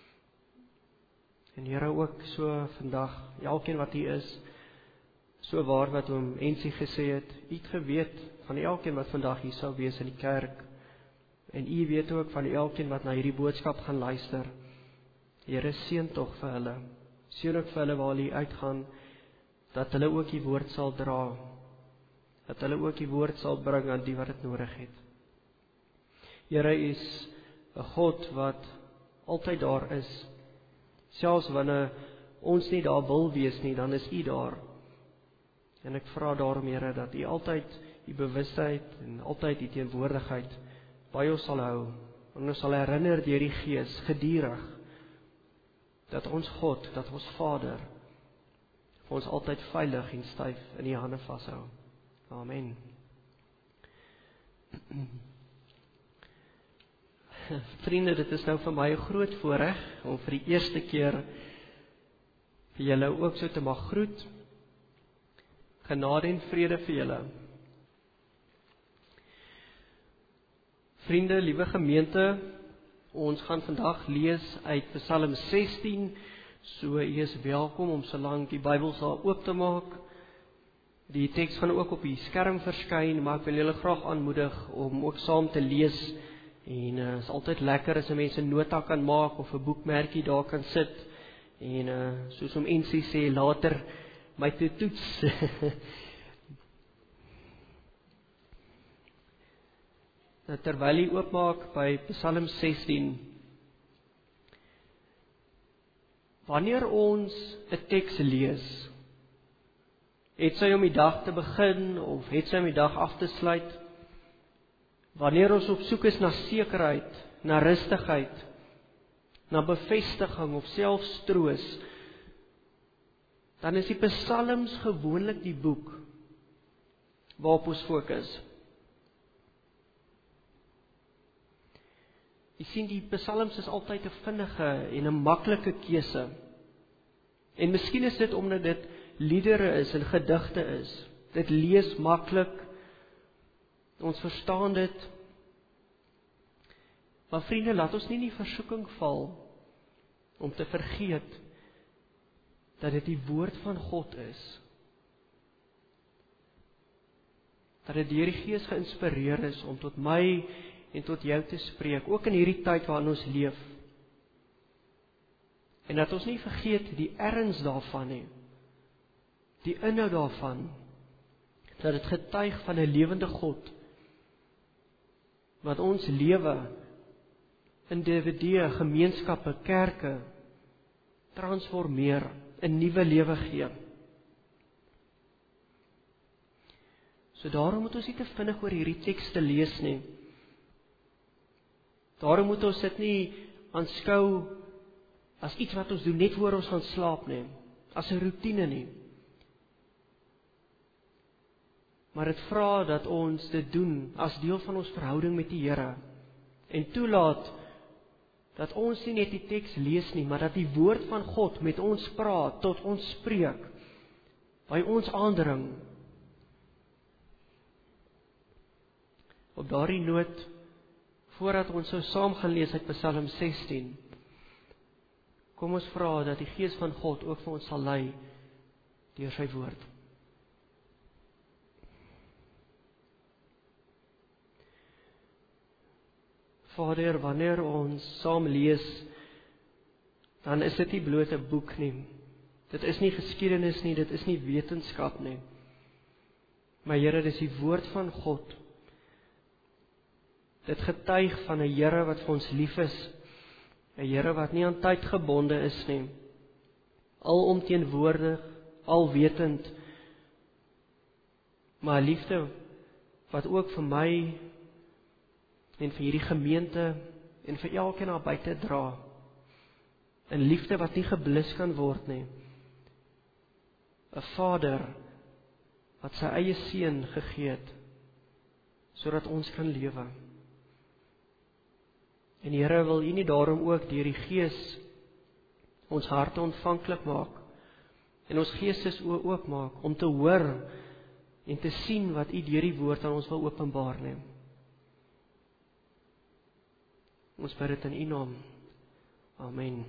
En Here, ook so vandag, elkeen wat U is, so waar wat oom Ensie gesê het, U het geweet van elkeen wat vandag hier sou wees in die kerk, en U weet ook van elkeen wat na hierdie boodskap gaan luister. Here, seën tog vir hulle. Seën ook vir hulle waar hulle uitgaan, dat hulle ook die woord sal dra. Dat hulle ook die woord sal bring aan die wat dit nodig het. Here, U is 'n God wat altyd daar is. Selfs wanneer ons nie daar wil wees nie, dan is U daar. En ek vra daarom, Here, dat U altyd U bewustheid en altyd U teenwoordigheid by ons sal hou. En ons sal herinner deur die Gees gedurig dat ons God, dat ons Vader vir ons altyd veilig en styf in U hande vashou. Amen. Vriende, dit is nou vir my 'n groot voorreg om vir die eerste keer vir julle ook so te mag groet. Genade en vrede vir julle. Vriende, liewe gemeente, ons gaan vandag lees uit Psalm 16, so u is welkom om solank die Bybel sal oop te maak. Die teks gaan ook op die skerm verskyn, maar ek wil julle graag aanmoedig om ook saam te lees. En is altyd lekker as 'n mens 'n nota kan maak of 'n boekmerkie daar kan sit. En soos om NC sê, later my te toets. Terwyl jy oopmaak by Psalm 16, wanneer ons 'n teks lees, het sy om die dag te begin of het sy om die dag af te sluit, wanneer ons op soek is na sekerheid, na rustigheid, na bevestiging of selfs troos, dan is die psalms gewoonlik die boek waarop ons fokus. Jy sien, die psalms is altyd 'n vinnige en 'n maklike keuse. En miskien is dit omdat dit liedere is en gedigte is. Dit lees maklik. Ons verstaan dit. Maar vriende, laat ons nie in die versoeking val om te vergeet dat dit die woord van God is. Dat dit deur die Gees geïnspireer is om tot my en tot jou te spreek, ook in hierdie tyd waarin ons leef. En dat ons nie vergeet die erns daarvan nie, die inhoud daarvan, dat dit getuig van 'n lewende God, wat ons lewe, individue, gemeenskappe, kerke, transformeer, 'n nuwe lewe gee. So daarom moet ons nie te vinnig oor hierdie teks te lees nie. Daarom moet ons dit nie aanskou as iets wat ons doen net voor ons gaan slaap nie, as 'n roetine nie. Maar dit vra dat ons dit doen as deel van ons verhouding met die Here en toelaat dat ons nie net die teks lees nie, maar dat die woord van God met ons praat, tot ons spreek, by ons aandring. Op daardie noot, voordat ons so saam gaan lees uit Psalm 16, kom ons vra dat die Gees van God ook vir ons sal lei deur sy woord. Vader, wanneer ons saam lees, dan is dit nie bloot 'n boek nie. Dit is nie geskiedenis nie, dit is nie wetenskap nie. Maar Here, dis die woord van God. Dit getuig van 'n Here wat vir ons lief is, 'n Here wat nie aan tyd gebonde is nie, alomteenwoordig, alwetend, maar 'n liefde wat ook vir my en vir hierdie gemeente en vir elkeen daar buite dra. 'n liefde wat nie geblus kan word nie. 'n Vader wat sy eie seun gegee het sodat ons kan lewe. En Here, wil U nie daarom ook deur die Gees ons harte ontvanklik maak en ons geestesoë oopmaak om te hoor en te sien wat U deur die woord aan ons wil openbaar nie. Ons bid dit in U naam. Amen.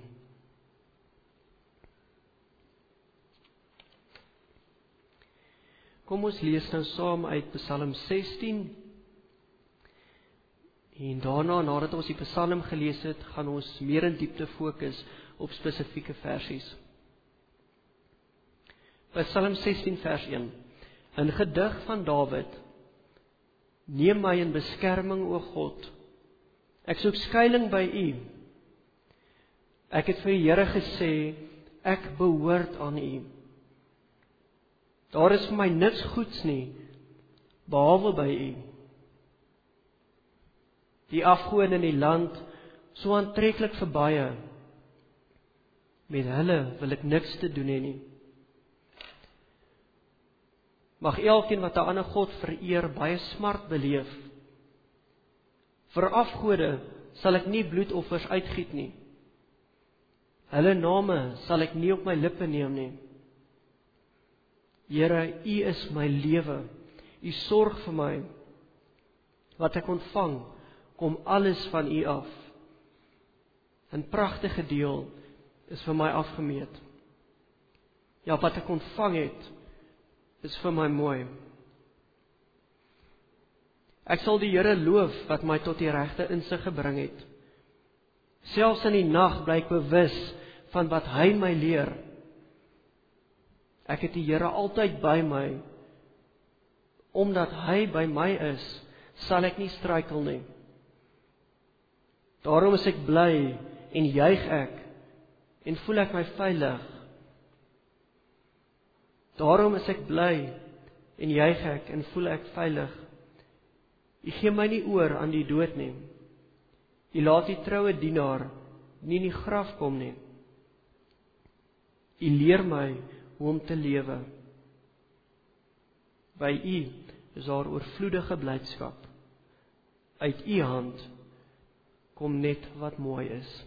Kom ons lees nou saam uit Psalm 16. En daarna, nadat ons die Psalm gelees het, gaan ons meer in diepte fokus op spesifieke versies. Psalm 16 vers 1. 'n gedig van Dawid. Neem my in beskerming, o God, Ek soek skuiling by U. Ek het vir die Here gesê, ek behoort aan U. Daar is vir my niks goeds nie, behalwe by U. Die afgode in die land, so aantreklik vir baie, met hulle wil ek niks te doen hê nie. Mag elkeen wat 'n ander God vereer, baie smart beleef. Vir afgode sal ek nie bloedoffers uitgiet nie. Hulle name sal ek nie op my lippe neem nie. Here, U is my lewe. U sorg vir my. Wat ek ontvang, kom alles van U af. 'n pragtige deel is vir my afgemeet. Ja, wat ek ontvang het, is vir my mooi. Ek sal die Here loof wat my tot die regte insig gebring het. Selfs in die nag bly ek bewus van wat hy my leer. Ek het die Here altyd by my. Omdat hy by my is, sal ek nie struikel nie. Daarom is ek bly en juig ek en voel ek my veilig. Daarom is ek bly en juig ek en voel ek veilig. U gee my nie oor aan die dood nie. U laat die troue dienaar nie in die graf kom nie. U leer my hoe om te lewe. By U is daar oorvloedige blydskap. Uit U hand kom net wat mooi is.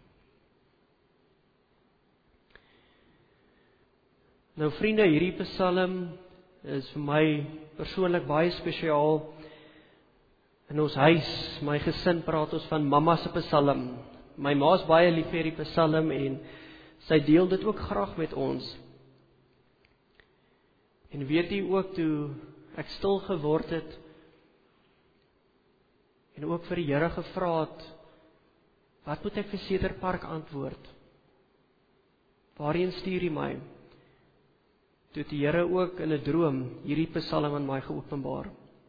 Nou vriende, hierdie Psalm is vir my persoonlik baie spesiaal. In ons huis, my gesin praat ons van mamma se Psalm. My ma is baie lief vir hierdie Psalm en sy deel dit ook graag met ons. En weet u ook, toe ek stil geword het en ook vir die Here gevra het, wat moet ek vir Cederpark antwoord? Waarheen stuur U my? Toe die Here ook in 'n droom hierdie Psalm aan my geopenbaar.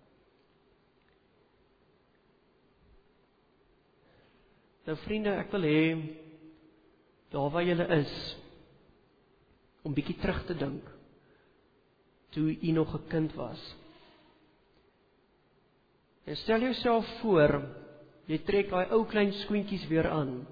Nou vriende, ek wil hê, daar waar julle is, om bietjie terug te dink, toe u nog 'n kind was. En stel jouself voor, jy trek daai ou klein skoentjies weer aan,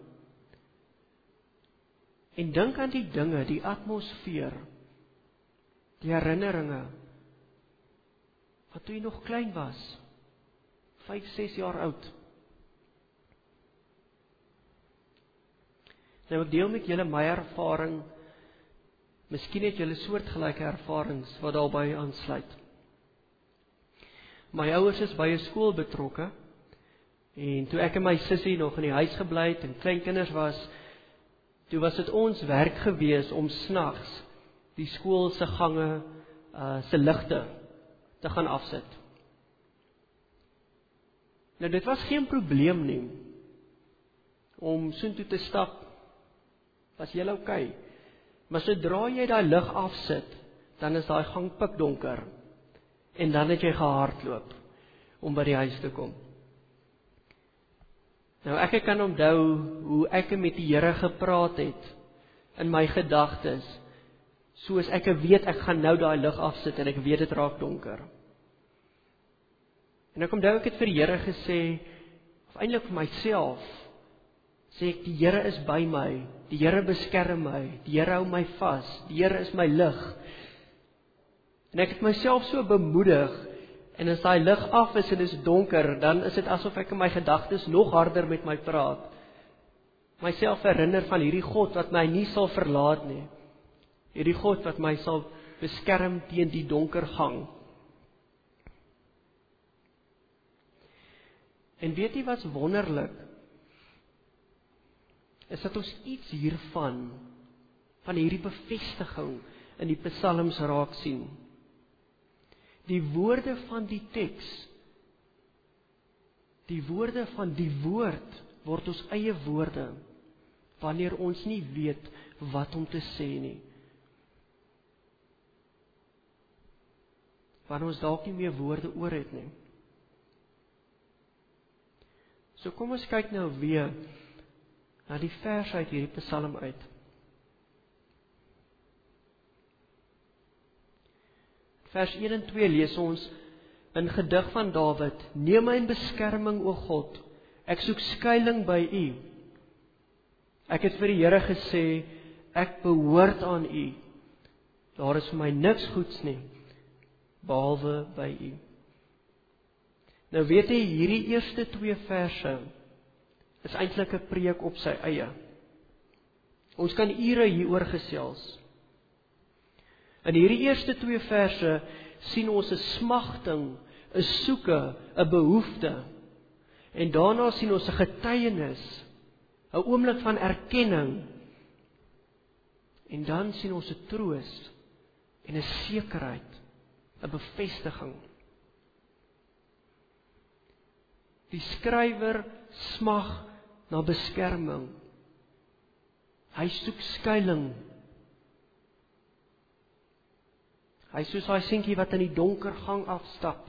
en dink aan die dinge, die atmosfeer, die herinneringe, wat toe jy nog klein was, 5, 6 jaar oud. Nou ek deel met julle my ervaring, miskien het julle soortgelyke ervarings wat daarbey aansluit. My ouers is by 'n skool betrokke, en toe ek en my sussie nog in die huis gebly het en klein kinders was, toe was dit ons werk gewees om snags die skool se gange, se ligte te gaan afsit. Nou dit was geen probleem nie, om soontoe te stap, was jy oukei. Maar sodra jy daai lig afsit, dan is daai gang pikdonker, en dan het jy gehardloop, om by die huis te kom. Nou ek kan onthou, hoe ek met die Here gepraat het, in my gedagtes, soos ek weet, ek gaan nou daai lig afsit, en ek weet dit raak donker. En ek onthou, ek het vir die Here gesê, of eintlik vir myself, sê ek, die Here is by my, die Here beskerm my, die Here hou my vas, die Here is my lig. En ek het myself so bemoedig, en as daai lig af is en is donker, dan is dit asof ek in my gedagtes nog harder met my praat. Myself herinner van hierdie God wat my nie sal verlaat nie. Hierdie God wat my sal beskerm teen die donker gang. En weet jy wat's wonderlik? Is dat ons iets hiervan, van hierdie bevestiging in die psalms raak sien. Die woorde van die teks, die woorde van die woord, word ons eie woorde, wanneer ons nie weet wat om te sê nie. Wanneer ons dalk nie meer woorde oor het nie. So kom ons kyk nou weer na die vers uit hierdie Psalm uit. Vers 1 en 2 lees ons in gedig van Dawid: Neem my in beskerming, o God, ek soek skuiling by U. Ek het vir die Here gesê, ek behoort aan U. Daar is vir my niks goeds nie, behalwe by U. Nou weet jy, hierdie eerste 2 verse is eintlik 'n preek op sy eie. Ons kan ure hieroor gesels. In hierdie eerste 2 verse sien ons 'n smagting, 'n soeke, 'n behoefte. En daarna sien ons 'n getuienis, 'n oomblik van erkenning. En dan sien ons 'n troos en 'n sekerheid, 'n bevestiging. Die skrywer smag na beskerming. Hy soek skuiling. Hy soos daai seentjie wat in die donker gang afstap.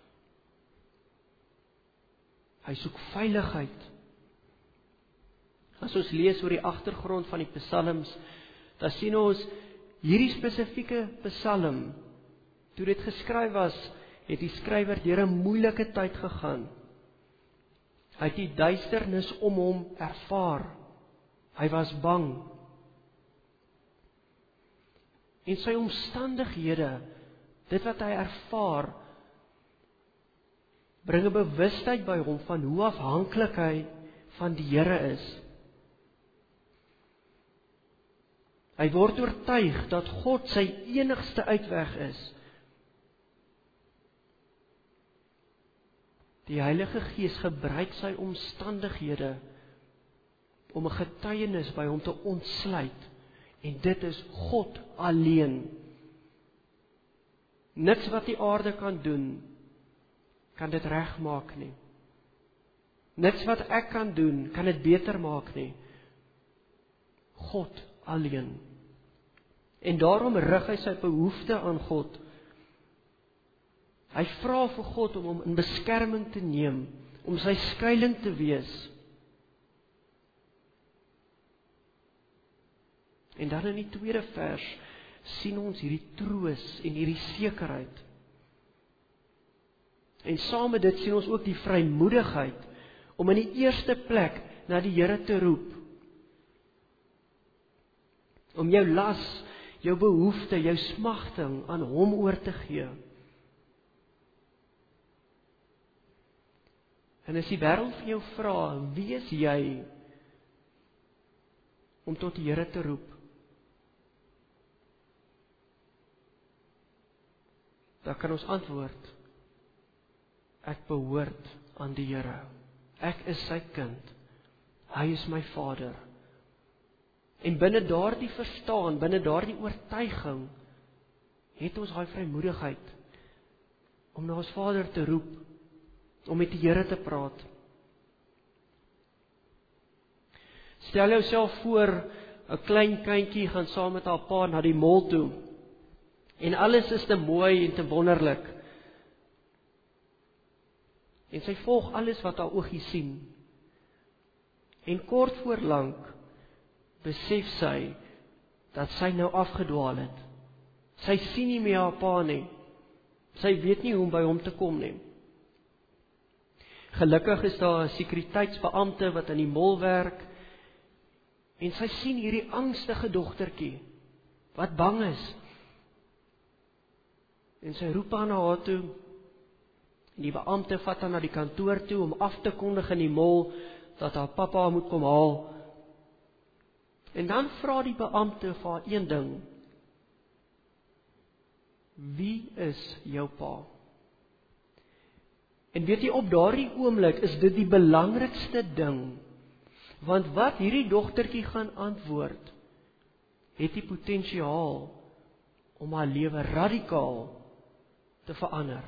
Hy soek veiligheid. As ons lees oor die agtergrond van die psalms, dan sien ons hierdie spesifieke psalm, toe dit geskryf was, het die skrywer deur 'n moeilike tyd gegaan. Hy het die duisternis om hom ervaar. Hy was bang. En sy omstandighede, dit wat hy ervaar, bring 'n bewustheid by hom van hoe afhanklik hy van die Here is. Hy word oortuig dat God sy enigste uitweg is. Die Heilige Gees gebruik sy omstandighede om 'n getuienis by hom te ontsluit. En dit is God alleen. Niks wat die aarde kan doen, kan dit regmaak nie. Niks wat ek kan doen, kan dit beter maak nie. God alleen. En daarom rig hy sy behoefte aan God. Hy vra vir God om hom in beskerming te neem, om sy skuiling te wees. En dan in die tweede vers sien ons hierdie troos en hierdie sekerheid. En saam met dit sien ons ook die vrymoedigheid om in die eerste plek na die Here te roep. Om jou las, jou behoefte, jou smagting aan hom oor te gee. En as die wêreld vir jou vra, wie is jy om tot die Here te roep? Dan kan ons antwoord, ek behoort aan die Here. Ek is sy kind. Hy is my Vader. En binne daardie verstaan, binne daardie oortuiging, het ons daai vrymoedigheid om na ons Vader te roep, om met die Here te praat. Stel jouself voor, 'n klein kindjie gaan saam met haar pa na die mall toe. En alles is te mooi en te wonderlik. En sy volg alles wat haar oogie sien. En kort voor lank besef sy dat sy nou afgedwaal het. Sy sien nie meer haar pa nie. Sy weet nie hoe om by hom te kom nie. Gelukkig is daar 'n sekuriteitsbeampte wat in die mall werk. En sy sien hierdie angstige dogtertjie wat bang is. En sy roep haar na haar toe. En die beampte vat haar na die kantoor toe om af te kondig in die mall dat haar pappa haar moet kom haal. En dan vra die beampte vir haar een ding. Wie is jou pa? En weet jy, op daardie oomblik is dit die belangrikste ding. Want wat hierdie dogtertjie gaan antwoord, het die potensiaal om haar lewe radikaal te verander.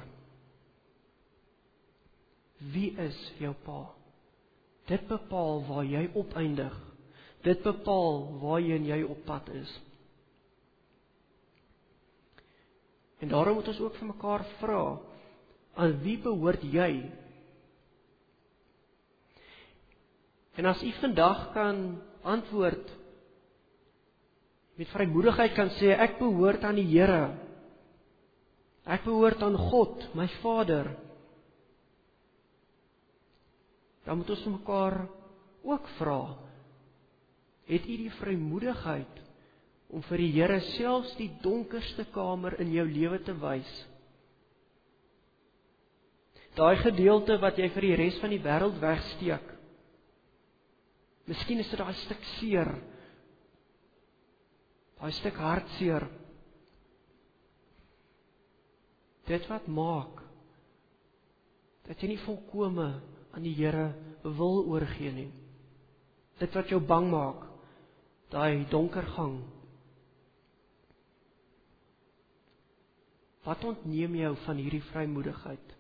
Wie is jou pa? Dit bepaal waar jy opeindig. Dit bepaal waarheen jy op pad is. En daarom moet ons ook vir mekaar vra, aan wie behoort jy? En as u vandag kan antwoord, met vrymoedigheid kan sê, ek behoort aan die Here. Ek behoort aan God, my Vader. Dan moet ons mekaar ook vra, het u die vrymoedigheid om vir die Here selfs die donkerste kamer in jou lewe te wys? Daai gedeelte wat jy vir die res van die wêreld wegsteek. Miskien is dit daai stuk seer, daai stuk hartseer. Dit wat maak dat jy nie volkome aan die Here wil oorgee nie. Dit wat jou bang maak, daai donker gang. Wat ontneem jou van hierdie vrymoedigheid?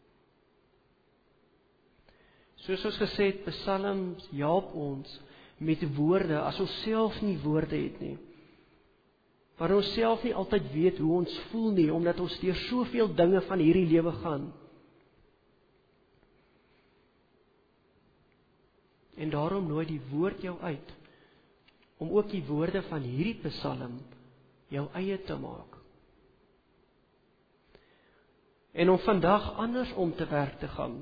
Soos ons gesê het, Psalms help ons met woorde, as ons self nie woorde het nie. Maar ons self nie altyd weet hoe ons voel nie, omdat ons deur soveel dinge van hierdie lewe gaan. En daarom nooi die woord jou uit, om ook die woorde van hierdie Psalm jou eie te maak. En om vandag anders om te werk te gaan.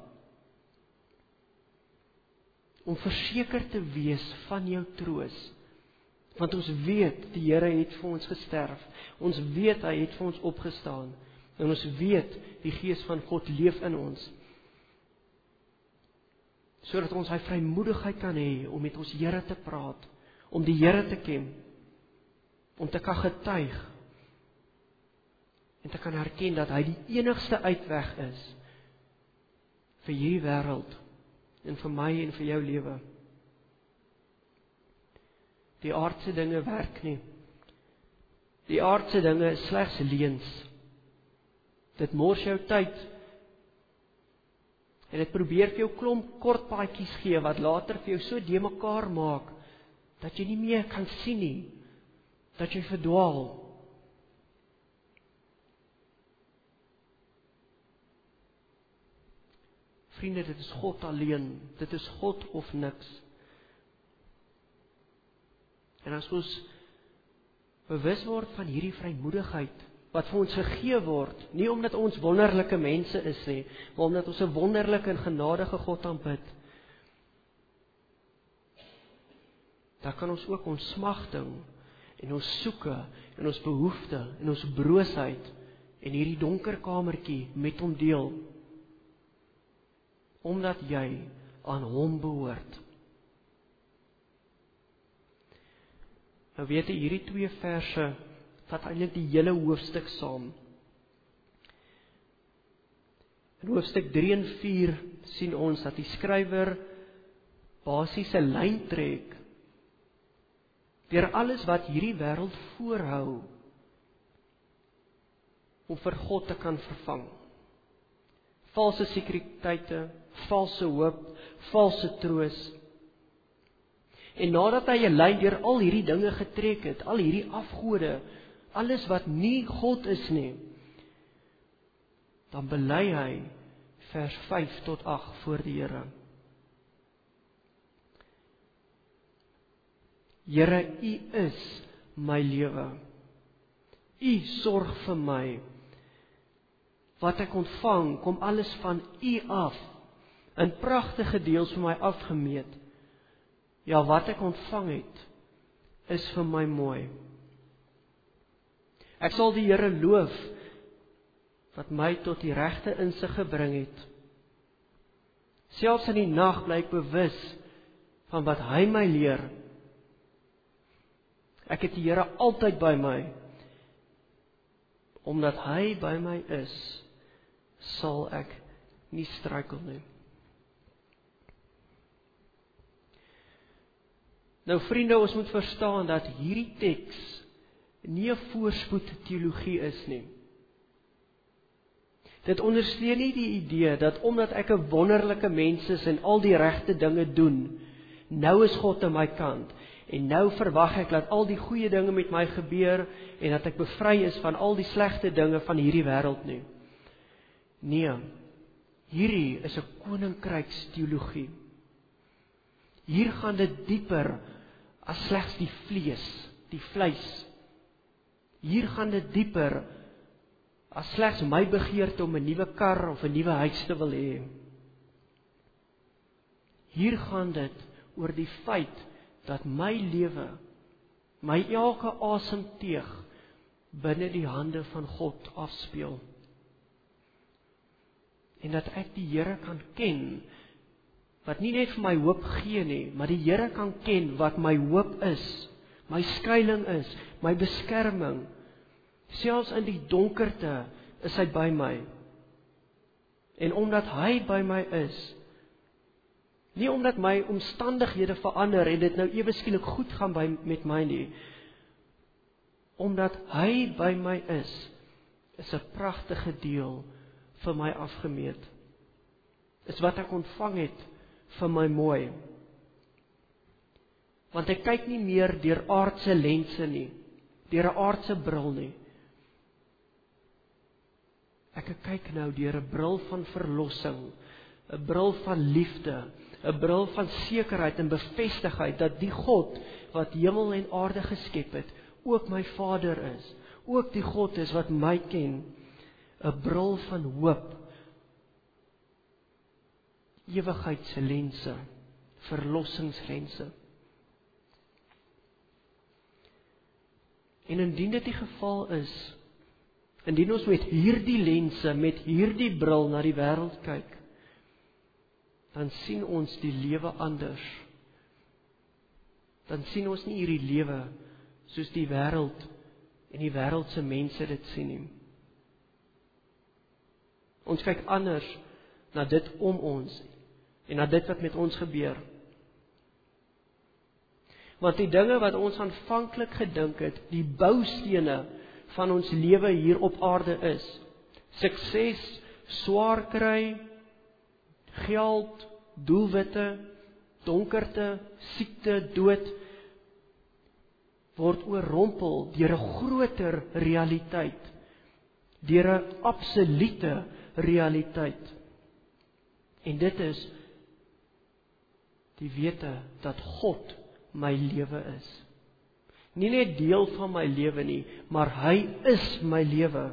Om verseker te wees van jou troos. Want ons weet, die Here het vir ons gesterf. Ons weet, hy het vir ons opgestaan. En ons weet, die Gees van God leef in ons. Sodat ons hy vrymoedigheid kan hê, om met ons Here te praat. Om die Here te ken. Om te kan getuig. En te kan herken dat hy die enigste uitweg is. Vir hierdie wêreld. En vir my en vir jou lewe. Die aardse dinge werk nie. Die aardse dinge is slegs leuns. Dit mors jou tyd. En dit probeer vir jou klomp kort paadjies gee, wat later vir jou so de mekaar maak, dat jy nie meer kan sien nie. Dat jy verdwaal. Vriende, dit is God alleen. Dit is God of niks. En as ons bewus word van hierdie vrymoedigheid, wat vir ons gegee word, nie omdat ons wonderlike mense is nie, maar omdat ons 'n wonderlike en genadige God aanbid, dan kan ons ook ons smagting, en ons soeke, en ons behoefte, en ons broosheid, en hierdie donker kamertjie met hom deel, omdat jy aan hom behoort. Nou weet jy, hierdie 2 verse vat eintlik die hele hoofstuk saam. In hoofstuk 3 en 4 sien ons dat die skrywer basies 'n lyn trek deur alles wat hierdie wêreld voorhou om vir God te kan vervang. Valse sekuriteite, valse hoop, valse troos. En nadat hy 'n lyn deur al hierdie dinge getrek het, al hierdie afgode, alles wat nie God is nie, dan bely hy vers 5 tot 8 voor die Here. Here, U is my lewe. U sorg vir my. Wat ek ontvang, kom alles van U af, in pragtige deels vir my afgemeet. Ja, wat ek ontvang het, is vir my mooi. Ek sal die Here loof, wat my tot die regte insig gebring het. Selfs in die nag bly ek bewus van wat hy my leer. Ek het die Here altyd by my. Omdat hy by my is, sal ek nie struikel nie. Nou vriende, ons moet verstaan dat hierdie teks nie 'n voorspoed teologie is nie. Dit ondersteun nie die idee dat omdat ek 'n wonderlike mens is en al die regte dinge doen, nou is God aan my kant en nou verwag ek dat al die goeie dinge met my gebeur en dat ek bevry is van al die slegte dinge van hierdie wêreld nie. Nee, hierdie is 'n koninkryksteologie. Hier gaan dit dieper as slegs die vleis. Hier gaan dit dieper as slegs my begeerte om 'n nuwe kar of 'n nuwe huis te wil hê. Hier gaan dit oor die feit dat my lewe, my elke asemteug binne die hande van God afspeel. En dat ek die Here kan ken, wat nie net vir my hoop gee nie, maar die Here kan ken wat my hoop is, my skuiling is, my beskerming. Selfs in die donkerte is hy by my. En omdat hy by my is, nie omdat my omstandighede verander en dit nou ewe skielik goed gaan met my nie, omdat hy by my is 'n pragtige deel vir my afgemeet. Is wat ek ontvang het vir my mooi. Want ek kyk nie meer deur aardse lense nie, deur 'n aardse bril nie. Ek kyk nou deur 'n bril van verlossing, 'n bril van liefde, 'n bril van sekerheid en bevestigheid dat die God wat hemel en aarde geskep het, ook my Vader is, ook die God is wat my ken, 'n bril van hoop, ewigheidslense, verlossingslense. En indien dit die geval is, indien ons met hierdie lense, met hierdie bril na die wêreld kyk, dan sien ons die lewe anders. Dan sien ons nie hierdie lewe soos die wêreld en die wêreldse mense dit sien nie. Ons kyk anders na dit om ons en na dit wat met ons gebeur. Want die dinge wat ons aanvanklik gedink het, die boustene van ons lewe hier op aarde is, sukses, swaar kry, geld, doelwitte, donkerte, siekte, dood, word oorrompel deur 'n groter realiteit, deur 'n absolute realiteit. En dit is die wete dat God my lewe is. Nie net deel van my lewe nie, maar hy is my lewe.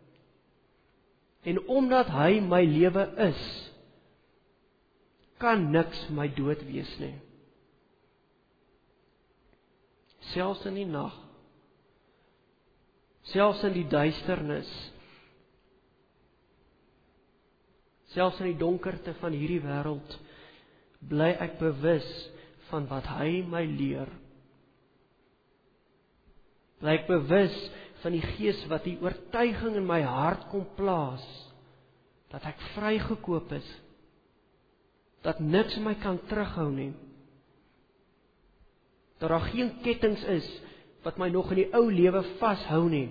En omdat hy my lewe is, kan niks my dood wees nie. Selfs in die nag, selfs in die duisternis, selfs in die donkerte van hierdie wêreld, bly ek bewus van wat hy my leer. Bly ek bewus van die Gees wat die oortuiging in my hart kom plaas, dat ek vrygekoop is, dat niks my kan terughou nie, dat daar geen kettings is wat my nog in die ou lewe vashou nie,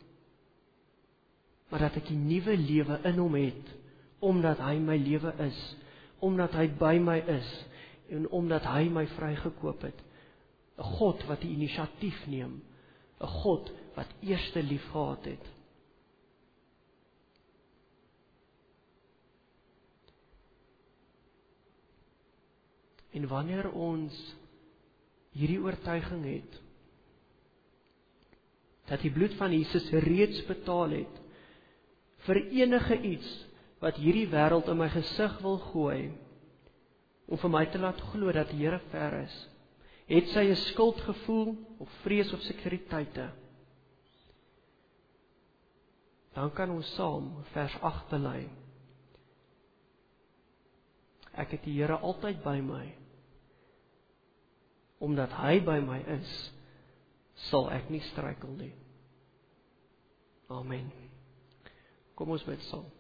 maar dat ek die nuwe lewe in hom het, omdat hy my lewe is, omdat hy by my is, en omdat hy my vrygekoop het. 'n God wat die inisiatief neem, 'n God wat eerste lief gehad het. En wanneer ons hierdie oortuiging het, dat die bloed van Jesus reeds betaal het, vir enige iets wat hierdie wêreld in my gesig wil gooi, om vir my te laat glo dat die Here ver is, het sy 'n skuldgevoel, of vrees of sekuriteite, dan kan ons saam vers 8 bely. Ek het die Here altyd by my, omdat hy by my is, sal ek nie struikel nie. Amen. Kom ons bid saam.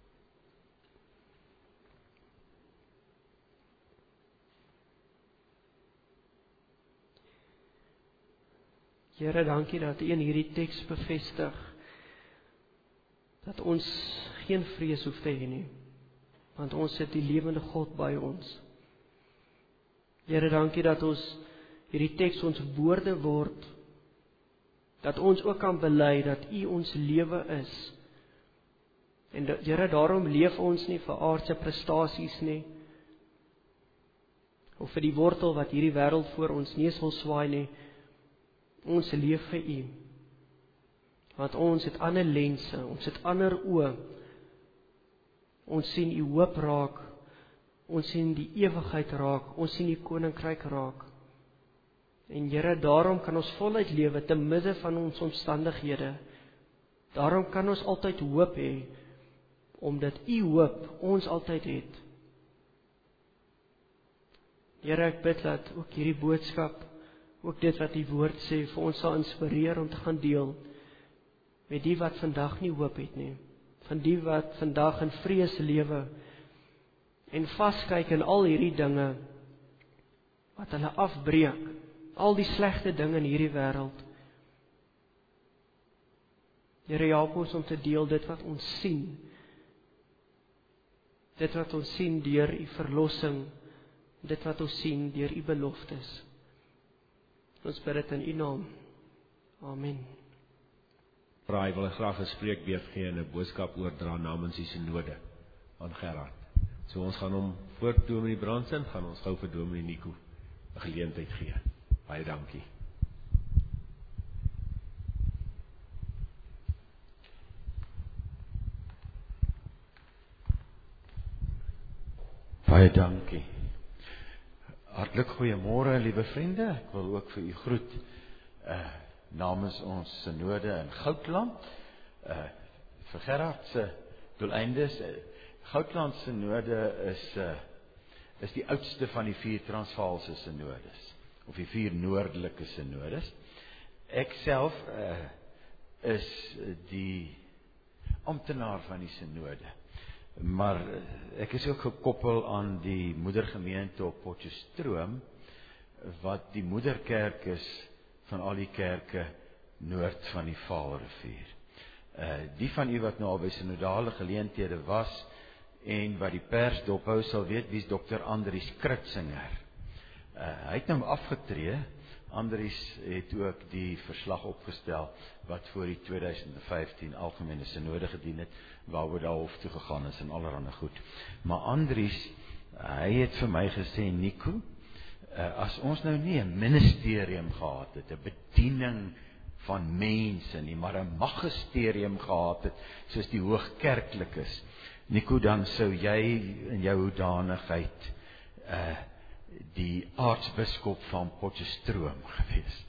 Here, dankie dat U in hierdie teks bevestig dat ons geen vrees hoef te hê nie, want ons het die lewende God by ons. Here, dankie dat ons hierdie teks ons woorde word, dat ons ook kan bely dat U ons lewe is. En Here, daarom leef ons nie vir aardse prestasies nie. of vir die wortel wat hierdie wêreld voor ons neus wil swaai nie. Ons leef vir U. Want ons het ander lense, ons het ander oë. Ons sien U hoop raak, ons sien die ewigheid raak, ons sien die koninkryk raak. En Here, daarom kan ons voluit lewe te midde van ons omstandighede. Daarom kan ons altyd hoop hê, omdat U hoop ons altyd het. Here, ek bid dat ook hierdie boodskap, ook dit wat die woord sê, vir ons sal inspireer om te gaan deel met die wat vandag nie hoop het nie, van die wat vandag in vrees lewe en vaskyk in al hierdie dinge wat hulle afbreek, al die slegte dinge in hierdie wêreld. Here, help ons om te deel dit wat ons sien. Dit wat ons sien deur U verlossing, dit wat ons sien deur U beloftes. Ons bid dit in U naam. Amen. Braai wil graag 'n spreekbeurt gee en 'n boodskap oordra namens die synode aan Gerard. So ons gaan hom voor Dominee Brandsen, gaan ons gou vir Dominee Nico 'n geleentheid gee. Baie dankie. Baie dankie. Hartlik goeiemôre, liewe vriende. Ek wil ook vir u groet namens ons synode in Goudland. Vir Gerard se doeleindes. Goudland synode is die oudste van die 4 Transvaalse synodes, of die 4 noordelike synodes. Ek self is die amptenaar van die synode. Maar ek is ook gekoppel aan die moedergemeente op Potchefstroom, wat die moederkerk is van al die kerke noord van die Vaalrivier. Die van u wat nou al by synodale geleenthede was en wat die pers dophou sal weet wie is Dr. Andries Kritzinger. Hy het nou afgetree. Andries het ook die verslag opgestel wat voor die 2015 algemene synode gedien het, waaroor daar hof toe gegaan is en allerhande goed. Maar Andries, hy het vir my gesê, Nico, as ons nou nie 'n ministerium gehad het, 'n bediening van mense nie, maar 'n magisterium gehad het, soos die hoogkerklik is, Nico, dan sou jy in jou hoedanigheid die aartsbiskop van Potchefstroom gewees.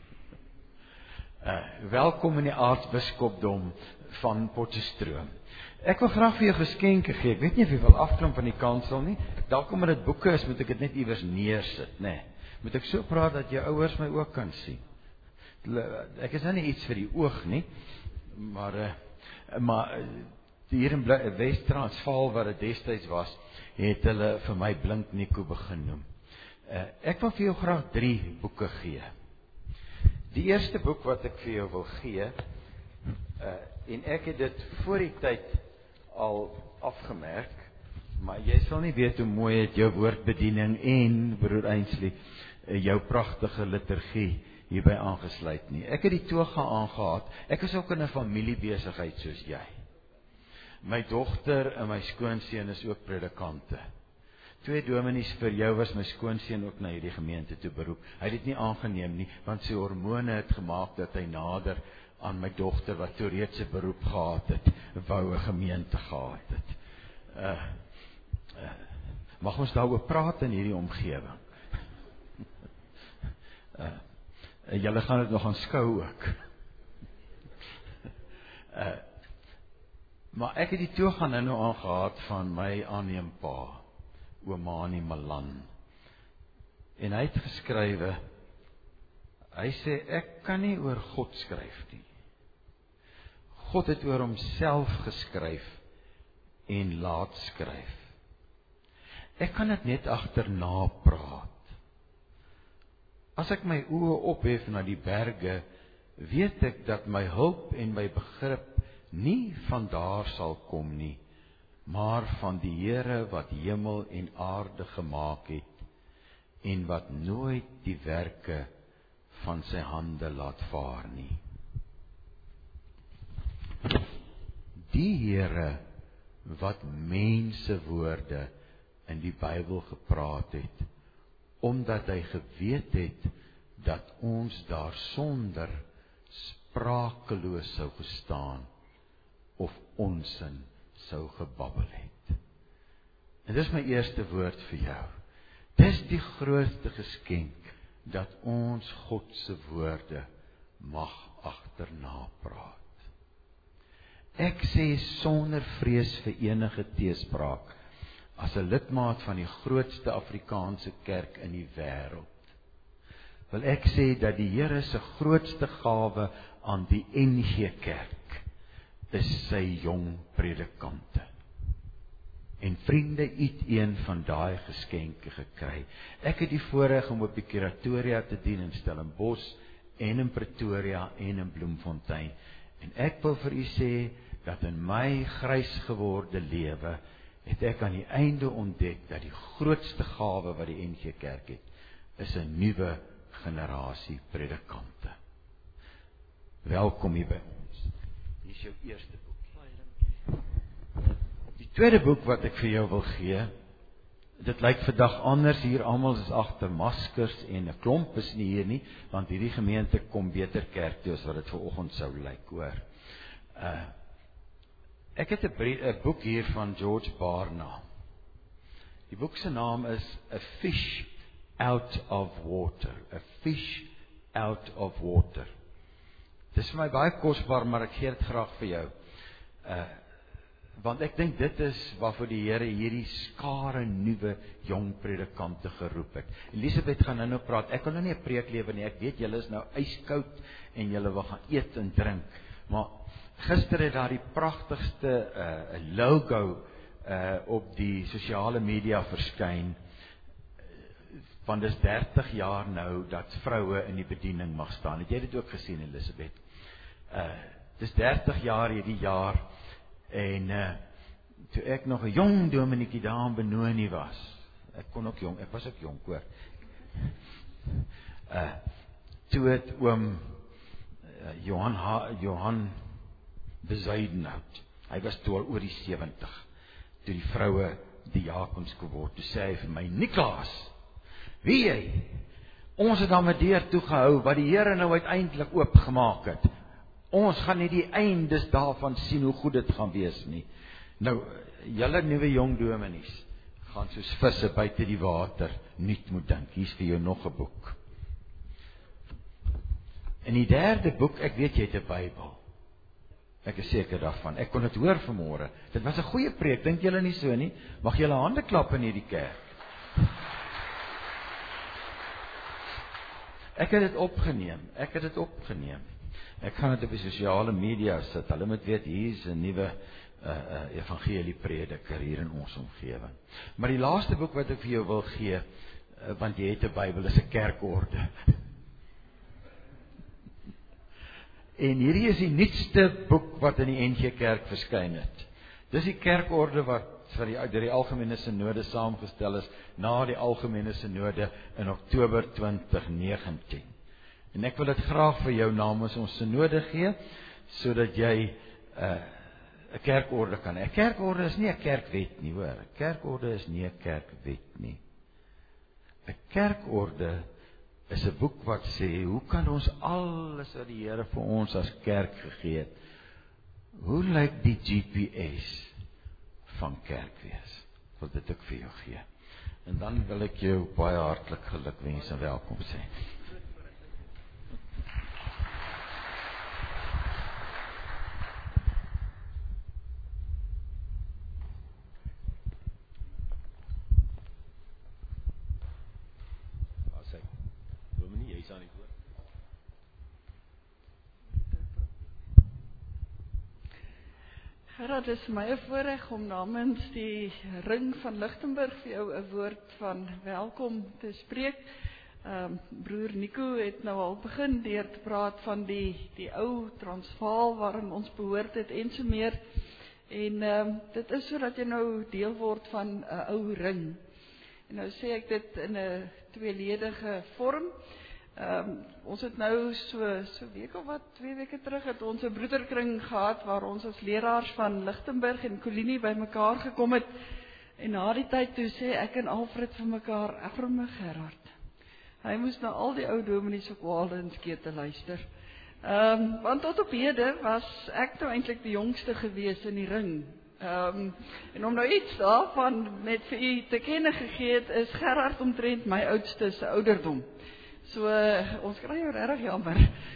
Welkom in die aartsbiskopdom van Potchefstroom. Ek wil graag vir jou geskenke gee. Ek weet nie of jy wil afklim van die kansel nie. Dalk omdat dit boeke is, moet ek dit net iewers neersit, nê. Moet ek so praat dat jou ouers my ook kan sien. Ek is nou nie iets vir die oog nie, maar hier in Wes-Transvaal, wat dit destyds was, het hulle vir my Blink Nico begin noem. Ek wil vir jou graag 3 boeke gee. Die eerste boek wat ek vir jou wil gee, en ek het dit voor die tyd al afgemerk, maar jy sal nie weet hoe mooi het jou woordbediening en, broer Ainsley, jou pragtige liturgie hierby aangesluit nie. Ek het die toga aangehad, ek is ook in 'n familiebesigheid soos jy. My dogter en my skoonseun is ook predikante. 2 dominees vir jou was my skoonseun ook na hierdie gemeente toe beroep. Hy het dit nie aangeneem nie, want sy hormone het gemaak dat hy nader aan my dogter, wat toe reeds 'n beroep gehad het, wou 'n gemeente gehad het. Mag ons daaroor praat in hierdie omgewing? Julle gaan dit nog aanskou ook. Maar ek het die toga nou aangehad van my aanneempa, Oomani Malan. En hy het geskrywe, hy sê, ek kan nie oor God skryf nie. God het oor homself geskryf en laat skryf. Ek kan dit net agterna praat. As ek my oë ophef na die berge, weet ek dat my hulp en my begrip nie van daar sal kom nie, maar van die Here wat hemel en aarde gemaak het, en wat nooit die werke van sy hande laat vaar nie. Die Here wat mense woorde in die Bybel gepraat het, omdat hy geweet het dat ons daarsonder sprakeloos sou gestaan of onsin sou gebabbel het. En dis my eerste woord vir jou. Dis die grootste geskenk dat ons God se woorde mag agterna praat. Ek sê sonder vrees vir enige teespraak as 'n lidmaat van die grootste Afrikaanse kerk in die wêreld. Wil ek sê dat die Here se grootste gawe aan die NG Kerk is sy jong predikante. En vriende, het een van daai geskenke gekry. Ek het die voorreg om op die kuratoria te dien in Stellenbosch en in Pretoria en in Bloemfontein. En ek wil vir u sê dat in my grys geworde lewe het ek aan die einde ontdek dat die grootste gawe wat die NG Kerk het, is 'n nuwe generasie predikante. Welkom hier by ons. Hier is jou eerste boek. Die tweede boek wat ek vir jou wil gee, dit lyk vandag anders hier, almal is agter maskers en 'n klomp is nie hier nie, want hierdie gemeente kom beter kerk toe as wat dit vanoggend sou lyk, hoor. Ek het 'n boek hier van George Barna. Die boek se naam is A Fish Out of Water. A Fish Out of Water. Dit is vir my baie kosbaar, maar ek gee dit graag vir jou. Want ek dink dit is waarvoor die Here hierdie skare nuwe jong predikante geroep het. Elisabeth gaan nou praat. Ek wil nou nie 'n preek lewer nie. Ek weet julle is nou yskoud en julle wil gaan eet en drink. Maar gister het daar die pragtigste logo op die sosiale media verskyn. Want dis 30 jaar nou dat vroue in die bediening mag staan. Het jy dit ook gesien, Elisabeth? Dis 30 jaar hierdie jaar. En toe ek nog 'n jong dominetjie daar in Benoni was, ek was ook jong, hoor. Toe het oom Johan Bezuidenhout, hy was toe al oor die 70, toe die vroue diakens geword, toe sê hy vir my, Niklaas, wie jy, ons het dan met deur toegehou, wat die Here nou uiteindelik oopgemaak het. Ons gaan nie die eindes daarvan sien hoe goed dit gaan wees nie. Nou, julle nuwe jong dominees gaan soos visse buite die water nuut moet dink. Hier's vir jou nog 'n boek. In die derde boek, ek weet jy het 'n Bybel. Ek is seker daarvan. Ek kon dit hoor vanmôre. Dit was 'n goeie preek, dink julle nie so nie? Mag julle hande klap in hierdie kerk. Ek het dit opgeneem. Ek gaan dit op die sosiale media sit. Hulle moet weet, hier is 'n nuwe evangelie prediker hier in ons omgewing. Maar die laaste boek wat ek vir jou wil gee, want jy het 'n Bybel, is 'n kerkorde. En hierdie is die nuutste boek wat in die NG Kerk verskyn het. Dis die kerkorde wat deur die Algemene Sinode saamgestel is na die Algemene Sinode in Oktober 2019. En ek wil dit graag vir jou namens ons sinode gee, sodat jy 'n kerkorde kan. 'n Kerkorde is nie 'n kerkwet nie, hoor. 'n Kerkorde is nie 'n kerkwet nie. 'n Kerkorde is 'n boek wat sê, hoe kan ons alles wat die Here vir ons as kerk gegee het, hoe lyk die GPS van kerk wees? Wil dit ek vir jou gee. En dan wil ek jou baie hartlik gelukwens en welkom sê. Gerard, dit is my 'n voorreg om namens die Ring van Lichtenburg vir jou 'n woord van welkom te spreek. Broer Nico het nou al begin deur te praat van die ou Transvaal waarin ons behoort het en so meer. En dit is sodat jy nou deel word van 'n ou ring. En nou sê ek dit in 'n tweeledige vorm. Ons het nou so week of wat, 2 weke terug, het ons 'n broederkring gehad waar ons as leraars van Lichtenburg en Kolinie bymekaar gekom het. En na die tyd toe sê ek en Alfred vir mekaar, arme Gerard. Hy moes na al die ou dominees op Wale en Skete luister. Want tot op hede was ek nou eintlik die jongste gewees in die ring. En om nou iets daarvan net vir u te kenne gegee het, is Gerard omtrent my oudste se ouderdom. So, ons kry jou regtig jammer.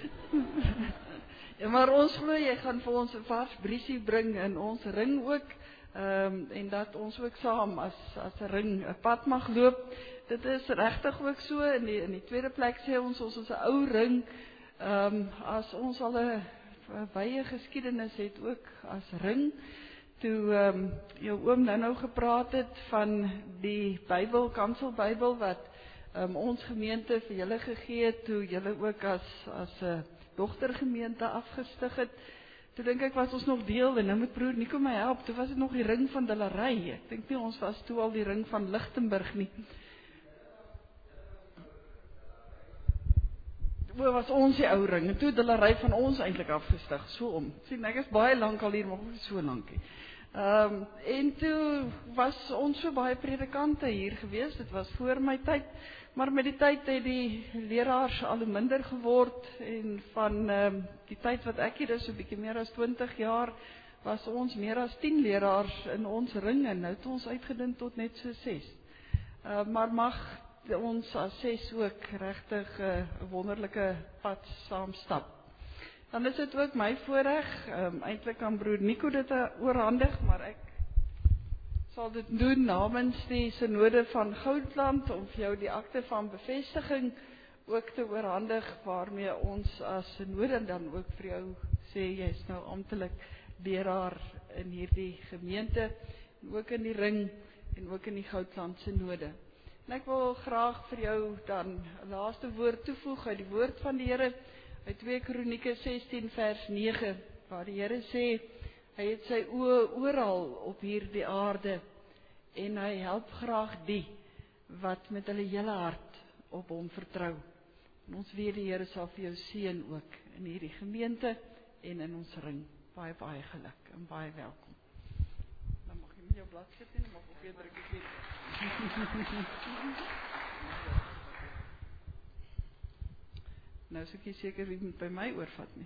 Ja, maar ons glo, jy gaan vir ons 'n vars briesie bring in ons ring ook, en dat ons ook saam as 'n ring 'n pad mag loop. Dit is regtig ook so, in die tweede plek sê ons is 'n ou ring, as ons al 'n wye geskiedenis het ook as ring. Toe jou oom nou gepraat het van die Bybel, Kanselbybel, wat ons gemeente vir julle gegee het, toe julle ook as 'n dogtergemeente afgestig het, toe dink ek was ons nog deel, en nou moet broer Nico my help, toe was dit nog die ring van Delarey, ek dink nie ons was toe al die ring van Lichtenburg nie. Hoe was ons die ou ring, en toe Delarey van ons eintlik afgestig, so om. Sien, ek is baie lank al hier, maar ook so lankie. En toe was ons so baie predikante hier gewees, dit was voor my tyd, maar met die tyd het die leraars al minder geword, en van die tyd wat ek hier is, so bietjie meer as 20 jaar, was ons meer as 10 leraars in ons ring, en nou het ons uitgedink tot net so 6. Maar mag ons as 6 ook regtig 'n wonderlike pad saam stap. Dan is dit ook my voorreg, eintlik aan broer Nico dit oorhandig, maar ek sal dit doen namens die Synode van Goudland, om vir jou die akte van bevestiging ook te oorhandig, waarmee ons as Synode dan ook vir jou sê, jy is nou amptelik leraar in hierdie gemeente, en ook in die ring, en ook in die Goudland Synode. En ek wil graag vir jou dan 'n laaste woord toevoeg uit die woord van die Here, uit 2 Kronieke 16 vers 9, waar die Here sê, hy het sy oë oral op hierdie aarde, en hy help graag die, wat met hulle hele hart op hom vertrou. En ons weet die Here sal vir jou seën ook, in hierdie gemeente, en in ons ring. Baie, baie geluk, en baie welkom. Dan mag jy met jou blad sit, en mag ook weer druk gee. Nou is ek nie seker wie moet by my oorvat nie.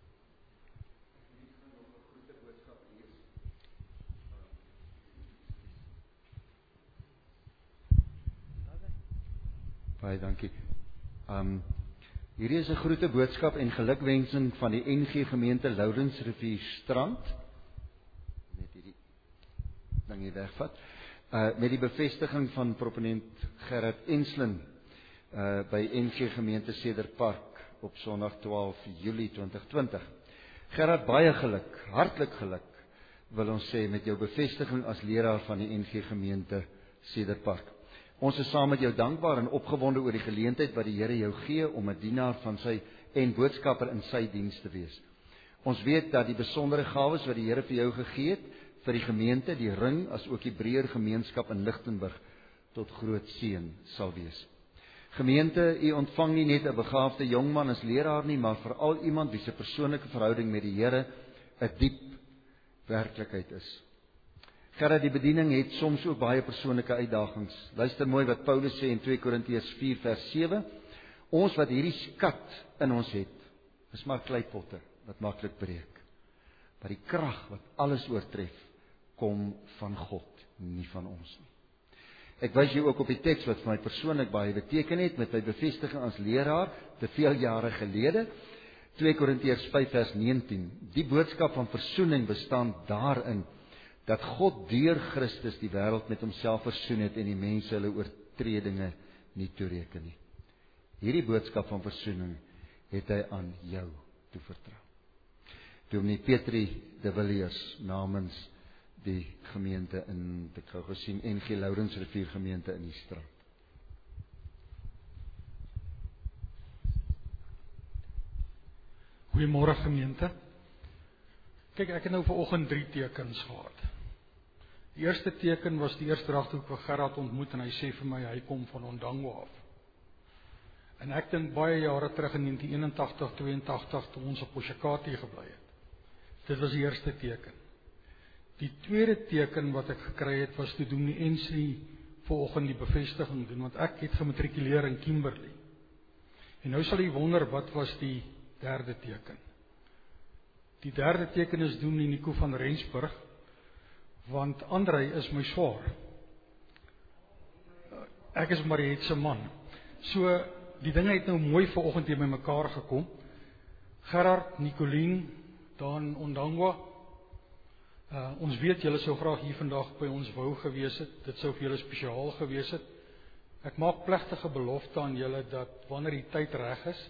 Baie dankie. Hierdie is 'n groete boodskap en gelukwensing van die NG gemeente Lourensrivier Strand. Net hierdie ding hier wegvat. Met die bevestiging van proponent Gerard Enslin by NG gemeente Cederpark op Sondag 12 Julie 2020. Gerard, baie geluk, hartlik geluk, wil ons sê, met jou bevestiging as leraar van die NG gemeente Cederpark. Ons is saam met jou dankbaar en opgewonde oor die geleentheid wat die Here jou gee om 'n dienaar van sy en boodskapper in sy diens te wees. Ons weet dat die besondere gawes wat die Here vir jou gegee het vir die gemeente, die ring, as ook die breër gemeenskap in Lichtenburg tot groot seën sal wees. Gemeente, u ontvang nie net 'n begaafde jongman as leraar nie, maar veral iemand wie se persoonlike verhouding met die Here 'n diep werklikheid is. Gerard, die bediening het soms ook baie persoonlike uitdagings. Luister mooi wat Paulus sê in 2 Korintiërs 4 vers 7. Ons wat hierdie skat in ons het, is maar kleipotte wat maklik breek. Maar die krag wat alles oortref, kom van God, nie van ons nie. Ek wys jou ook op die teks wat vir my persoonlik baie beteken het, met my bevestiging as leraar, te veel jare gelede, 2 Korintiërs 5 vers 19. Die boodskap van versoening bestaan daarin, dat God deur Christus die wêreld met homself versoen het en die mense hulle oortredinge nie toereken nie. Hierdie boodskap van versoening het hy aan jou toevertrou. Dominee Petrie de Villiers namens die gemeente in, ek gou gesien, NG Lourensrivier gemeente in die Strand. Goeiemôre gemeente. Kyk, ek het nou vanoggend 3 tekens gehad. Die eerste teken was die eerste dag toe ek vir Gerard ontmoet en hy sê vir my, hy kom van Ondango af. En ek dink baie jare terug in 1981, 82, toe ons op Oshakati gebly het. Dit was die eerste teken. Die tweede teken wat ek gekry het, was toe doen die NC vanoggend die bevestiging doen, want ek het gematrikuleer in Kimberley. En nou sal jy wonder, wat was die derde teken? Die derde teken is doen die Nico van Rensburg, want Andrei is my swaar. Ek is Mariet se man. So, die dinge het nou mooi vanoggend hier by mekaar gekom. Gerard, Nicolien, Dan Ondangwa, ons weet julle sou graag hier vandag by ons wou gewees het, dit sou vir julle spesiaal gewees het. Ek maak plegtige belofte aan julle dat wanneer die tyd reg is,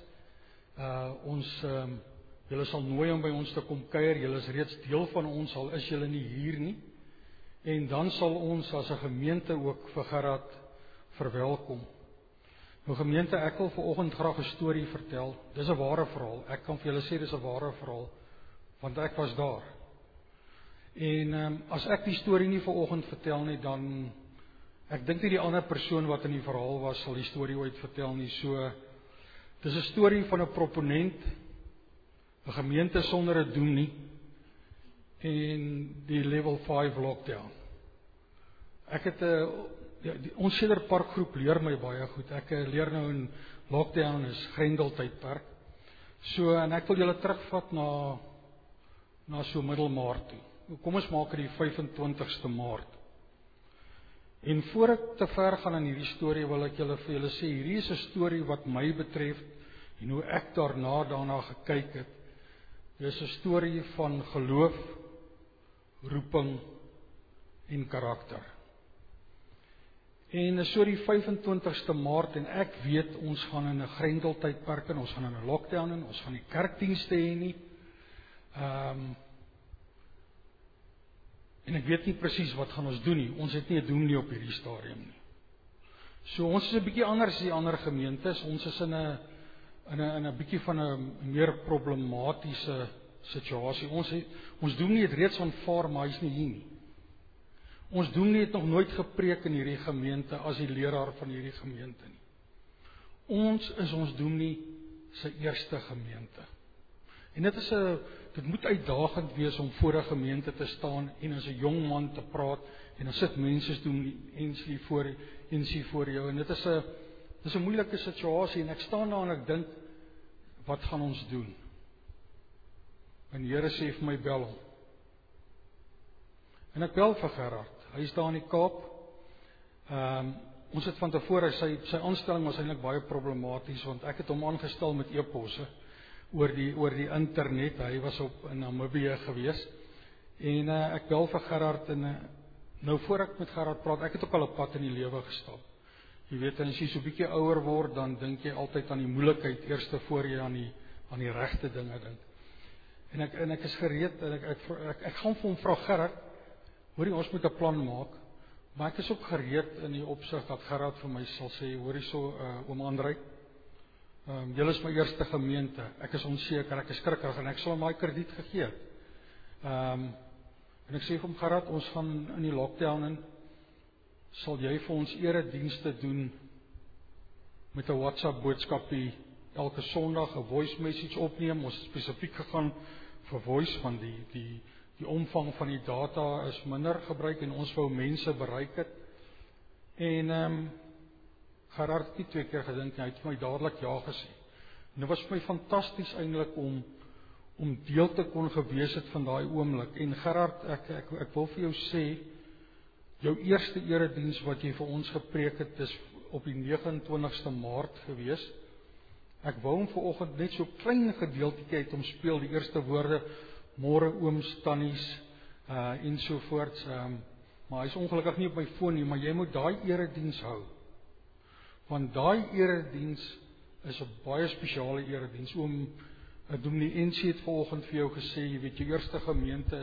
julle sal nooi om by ons te kom kuier, julle is reeds deel van ons, al is julle nie hier nie, en dan sal ons as 'n gemeente ook vir Gerard verwelkom. Nou gemeente, ek wil vanoggend graag 'n storie vertel. Dis 'n ware verhaal. Ek kan vir julle sê dis 'n ware verhaal, want ek was daar. En as ek die storie nie vanoggend vertel nie, dan ek dink nie die ander persoon wat in die verhaal was sal die storie ooit vertel nie. So dis 'n storie van 'n proponent, 'n gemeente sonder 'n doel nie, en die level 5 lockdown. Ek het ons Cederparkgroep leer my baie goed. Ek leer nou in lockdown is Grendeltydperk. So, en ek wil julle terugvat na so middelmaart toe. Kom ons maak dit die 25ste Maart. En voor ek te ver gaan in hierdie storie, wil ek julle vir julle sê, hierdie is 'n storie wat my betref, en hoe ek daarna gekyk het. Dit is 'n storie van geloof, roeping en karakter. En so die 25ste Maart, en ek weet, ons gaan in 'n Grendeltydperk in, ons gaan in 'n lockdown in, ons gaan nie kerkdienste hê nie. En ek weet nie presies wat gaan ons doen nie. Ons het nie 'n doel nie op hierdie stadium nie. So ons is 'n bietjie anders as die ander gemeentes. Ons is in 'n bietjie van 'n meer problematiese situasie. Ons doen nie het reeds aanvaar, maar hy's nie hier nie. Ons doen nie het nog nooit gepreek in hierdie gemeente as die leraar van hierdie gemeente nie. Ons is ons doen nie sy eerste gemeente. En dit moet uitdagend wees om voor 'n gemeente te staan en as 'n jong man te praat, en dan sit mense doen NC voor jou, en dit is 'n moeilike situasie, en ek staan daar en ek dink, wat gaan ons doen? En die Here sê vir my, bel hom. En ek bel vir Gerard, hy is daar in die Kaap. Ons het van tevore, sy aanstelling was eintlik baie problematies, want ek het hom aangestel met e-posse oor die internet. Hy was in Namibië gewees, en ek bel vir Gerard, en nou voor ek met Gerard praat, ek het ook al 'n pad in die lewe gestap. Jy weet, en as jy so 'n bietjie ouer word, dan dink jy altyd aan die moeilikheid eerste voor jy aan die regte dinge dink. En ek is gereed, en ek gaan vir hom vra, Gerard, hoorie, ons moet 'n plan maak, maar ek is ook gereed in die opsig dat Gerard vir my sal sê, hoorie so, oom Andrei, julle is my eerste gemeente, ek is onseker, ek is skrikkerig, en ek sal hom daai krediet gegee. En ek sê vir hom, Gerard, ons gaan in die lockdown in, sal jy vir ons eredienste doen met 'n WhatsApp boodskapie elke Sondag, 'n voice message opneem. Ons het spesifiek gegaan vir voice, want die omvang van die data is minder gebruik, en ons wou mense bereik het. En Gerard het nie 2 keer gedink, hy het vir my dadelik ja gesê. En dit was vir my fantasties eintlik om deel te kon gewees het van daai oomblik. En Gerard, ek wil vir jou sê, jou eerste erediens wat jy vir ons gepreek het, is op die 29ste Maart gewees. Ek wou hom vanoggend net so klein gedeeltjie uit om speel, die eerste woorde, môre ooms, tannies, ensovoorts, maar hy is ongelukkig nie op my foon nie, maar jy moet daai erediens hou. Want daai erediens is 'n baie spesiale erediens. Oom Dominee NC het vanoggend vir jou gesê, jy weet, jou eerste gemeente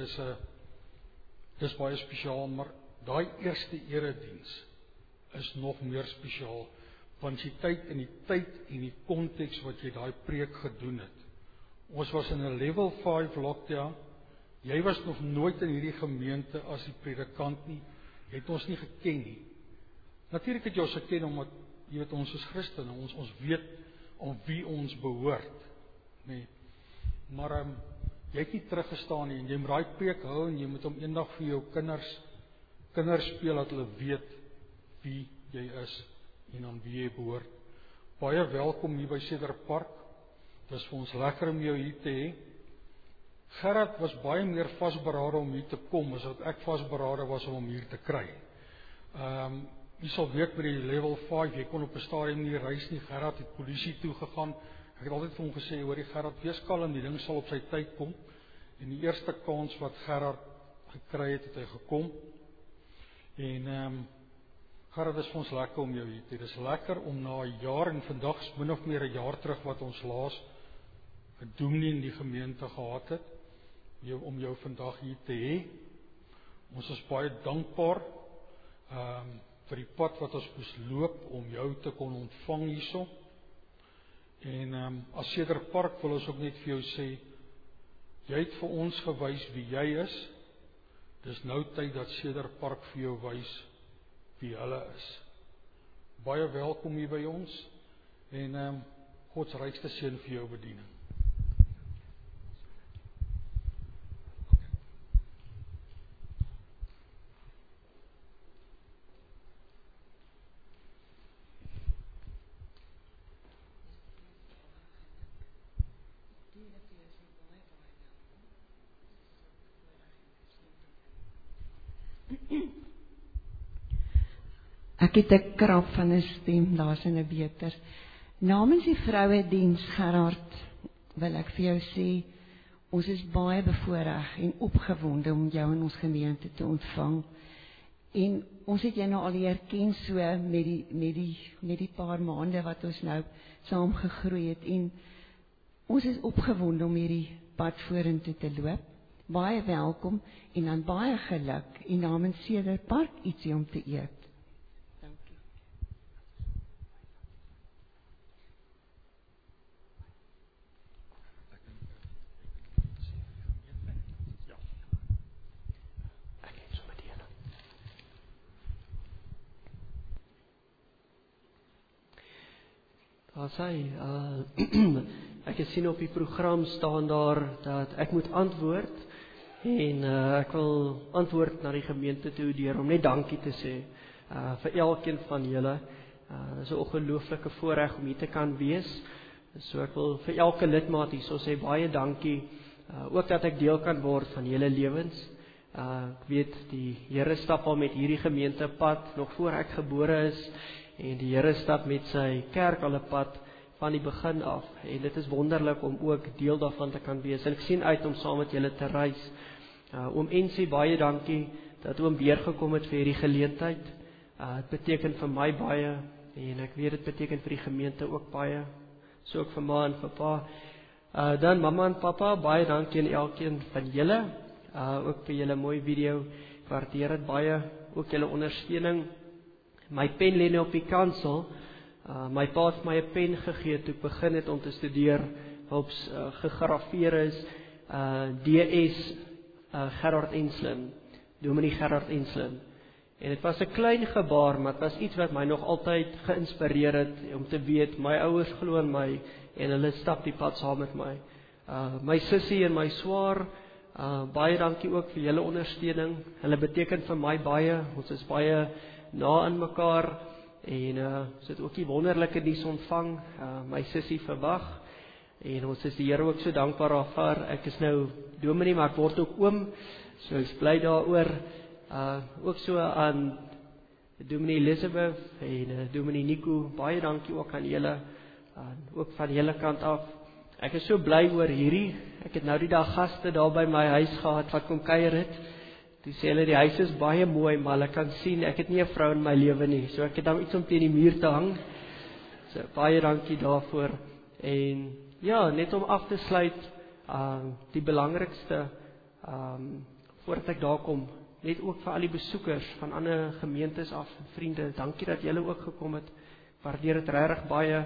is baie spesiaal, maar daai eerste erediens is nog meer spesiaal, want die tyd en die konteks wat jy daai preek gedoen het. Ons was in 'n level 5 lockdown. Jy was nog nooit in hierdie gemeente as die predikant nie. Jy het ons nie geken nie. Natuurlik het jy ons geken omdat jy weet ons is Christene, ons weet om wie ons behoort, nee. Maar Jy het nie teruggestaan nie, en jy moet daai preek hou, en jy moet hom eendag vir jou kinders speel, dat hulle weet wie jy is, en aan wie jy behoort. Baie welkom hier by Cedar Park, dit is vir ons lekker om jou hier te hê. Gerard was baie meer vasberade om hier te kom, as wat ek vasberade was om hom hier te kry. Jy sal weet by die level 5, jy kon op 'n stadium nie reis nie, Gerard het polisie toe gegaan. Ek het altyd vir hom gesê, hoor die Gerard, wees kalm, die ding sal op sy tyd kom. En die eerste kans wat Gerard gekry het, het hy gekom. En Gerard, is vir ons lekker om jou hier te hê. Dit is lekker om na 'n jaar, en vandag is min of meer 'n jaar terug wat ons laas 'n dominee in die gemeente gehad het, om jou vandag hier te hê. Ons is baie dankbaar vir die pad wat ons moes loop om jou te kon ontvang hierso. En as Cedar Park wil ons ook net vir jou sê, jy het vir ons gewys wie jy is. Dis nou tyd dat Cedar Park vir jou wys wie hulle is. Baie welkom hier by ons, en God se rykste seën vir jou bediening. Ek het 'n krap van 'n stem, daar's 'n beter. Namens die vrouediens, Gerard, wil ek vir jou sê, ons is baie bevoorreg en opgewonde om jou in ons gemeente te ontvang. En ons het jou nou al leer ken so met die paar maande wat ons nou saam gegroei het. En ons is opgewonde om hierdie pad vorentoe te loop. Baie welkom en dan baie geluk en namens Cedar Park ietsie om te eet. Ek het sien op die program staan daar dat ek moet antwoord en ek wil antwoord na die gemeente toe deur om net dankie te sê vir elkeen van julle. Dit is 'n ongelooflike voorreg om hier te kan wees. So ek wil vir elke lidmaat hierso sê baie dankie, ook dat ek deel kan word van julle lewens. Ek weet die Here stap al met hierdie gemeente pad nog voor ek gebore is. En die Here stap met sy kerk al 'n pad van die begin af. En dit is wonderlik om ook deel daarvan te kan wees. En ek sien uit om saam met julle te reis. Oom Ensie, baie dankie dat oom weer gekom het vir hierdie geleentheid. Dit beteken vir my baie en ek weet dit beteken vir die gemeente ook baie. So ook vir ma en vir pa. Dan mamma en pappa, baie dankie aan elkeen van julle. Ook vir julle mooi video. Ek waardeer dit baie. Ook julle ondersteuning. My pen lê nou op die kansel. My pa het my 'n pen gegee toe ek begin het om te studeer, waarop gegraveer is DS Gerard Enslin, Dominee Gerard Enslin. En dit was 'n klein gebaar, maar dit was iets wat my nog altyd geïnspireer het om te weet my ouers glo in my en hulle stap die pad saam met my. My sussie en my swaar, baie dankie ook vir julle ondersteuning. Hulle beteken vir my baie. Ons is baie na in mekaar en ons het ook die wonderlike nuus ontvang. My sussie verwag en ons is die Here ook so dankbaar daarvoor. Ek is nou dominee, maar ek word ook oom, so ek is bly daaroor. Ook so aan Dominee Elizabeth en Dominee Nico, baie dankie ook aan julle, ook van julle kant af. Ek is so bly oor hierdie. Ek het nou die dag gaste daar by my huis gehad wat kom kuier het. Toe sê hulle die huis is baie mooi, maar hulle kan sien ek het nie 'n vrou in my lewe nie. So ek het dan iets om teen die muur te hang. So baie dankie daarvoor. En ja, net om af te sluit, die belangrikste voordat ek daar kom, net ook vir al die besoekers van ander gemeentes af, vriende, dankie dat julle ook gekom het. Waardeer dit regtig baie.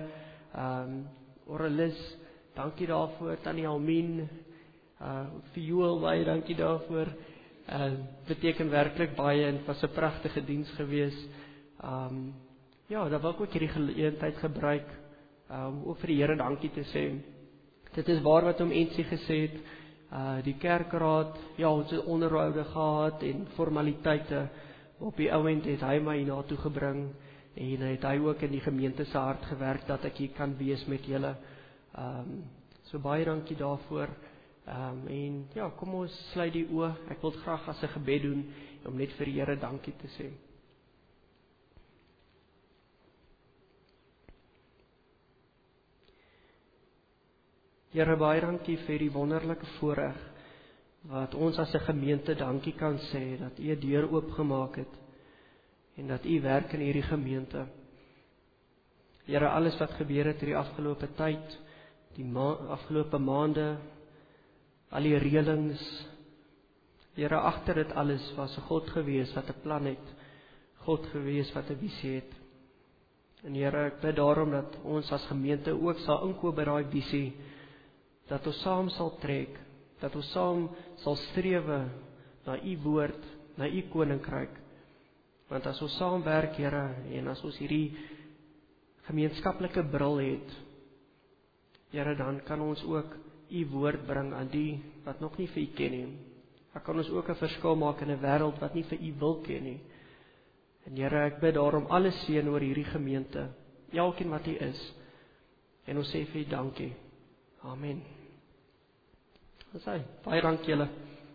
Orelis, dankie daarvoor. Tannie Almien, vir Joel, baie dankie daarvoor. Beteken werklik baie en was 'n pragtige diens gewees. Ja, daar wil ek ook hierdie geleentheid gebruik om ook vir die Here dankie te sê. Dit is waar wat Ensie gesê het. Die kerkraad, ja, ons het onderhoude gehad en formaliteite. Op die ouend het hy my hierna toe gebring en het hy ook in die gemeente se hart gewerk dat ek hier kan wees met julle. So baie dankie daarvoor. En ja, kom ons sluit die oë. Ek wil graag as 'n gebed doen om net vir die Here dankie te sê. Here, baie dankie vir die wonderlike voorreg wat ons as 'n gemeente dankie kan sê dat U 'n deur oopgemaak het en dat U werk in hierdie gemeente. Here, alles wat gebeur het hierdie afgelope tyd, die afgelope maande, al die reëlings, Here, agter dit alles was 'n God gewees wat 'n plan het, God gewees wat 'n visie het. En Here, ek bid daarom dat ons as gemeente ook sal inkoop by daai visie, dat ons saam sal trek, dat ons saam sal strewe na U woord, na U koninkryk. Want as ons saamwerk, Here, en as ons hierdie gemeenskaplike bril het, Here, dan kan ons ook U woord bring aan die wat nog nie vir U ken nie. Dan kan ons ook 'n verskil maak in 'n wêreld wat nie vir U wil ken nie. En Here, ek bid daarom alles seën oor hierdie gemeente, elkeen wat hier is. En ons sê vir U dankie. Amen. Dis hy. Baie dankie julle.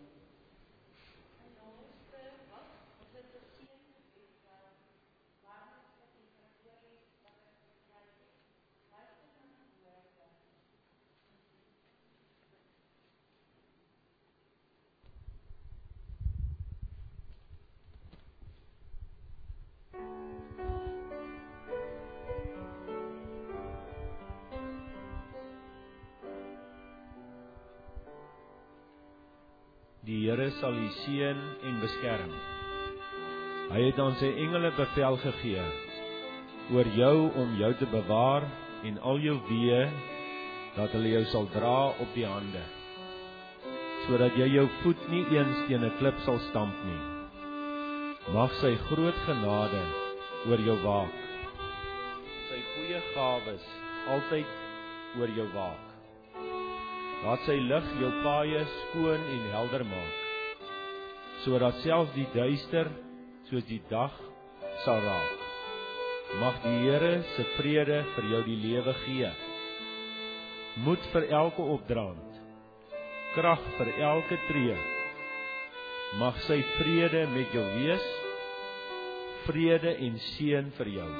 Die Here sal U seën en beskerm. Hy het aan sy engele bevel gegee oor jou om jou te bewaar en al jou weë, dat hulle jou sal dra op die hande, sodat jy jou voet nie eens teen 'n klip sal stamp nie. Mag sy groot genade oor jou waak, sy goeie gawes altyd oor jou waak. Laat sy lig jou paaie skoon en helder maak, sodat selfs die duister soos die dag sal raak. Mag die Here se vrede vir jou die lewe gee, moed vir elke opdraand, krag vir elke tree. Mag sy vrede met jou wees, vrede en seën vir jou.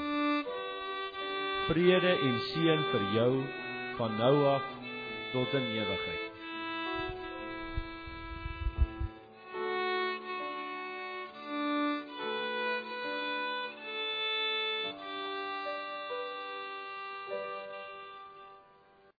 Vrede en seën vir jou van nou af tot in ewigheid.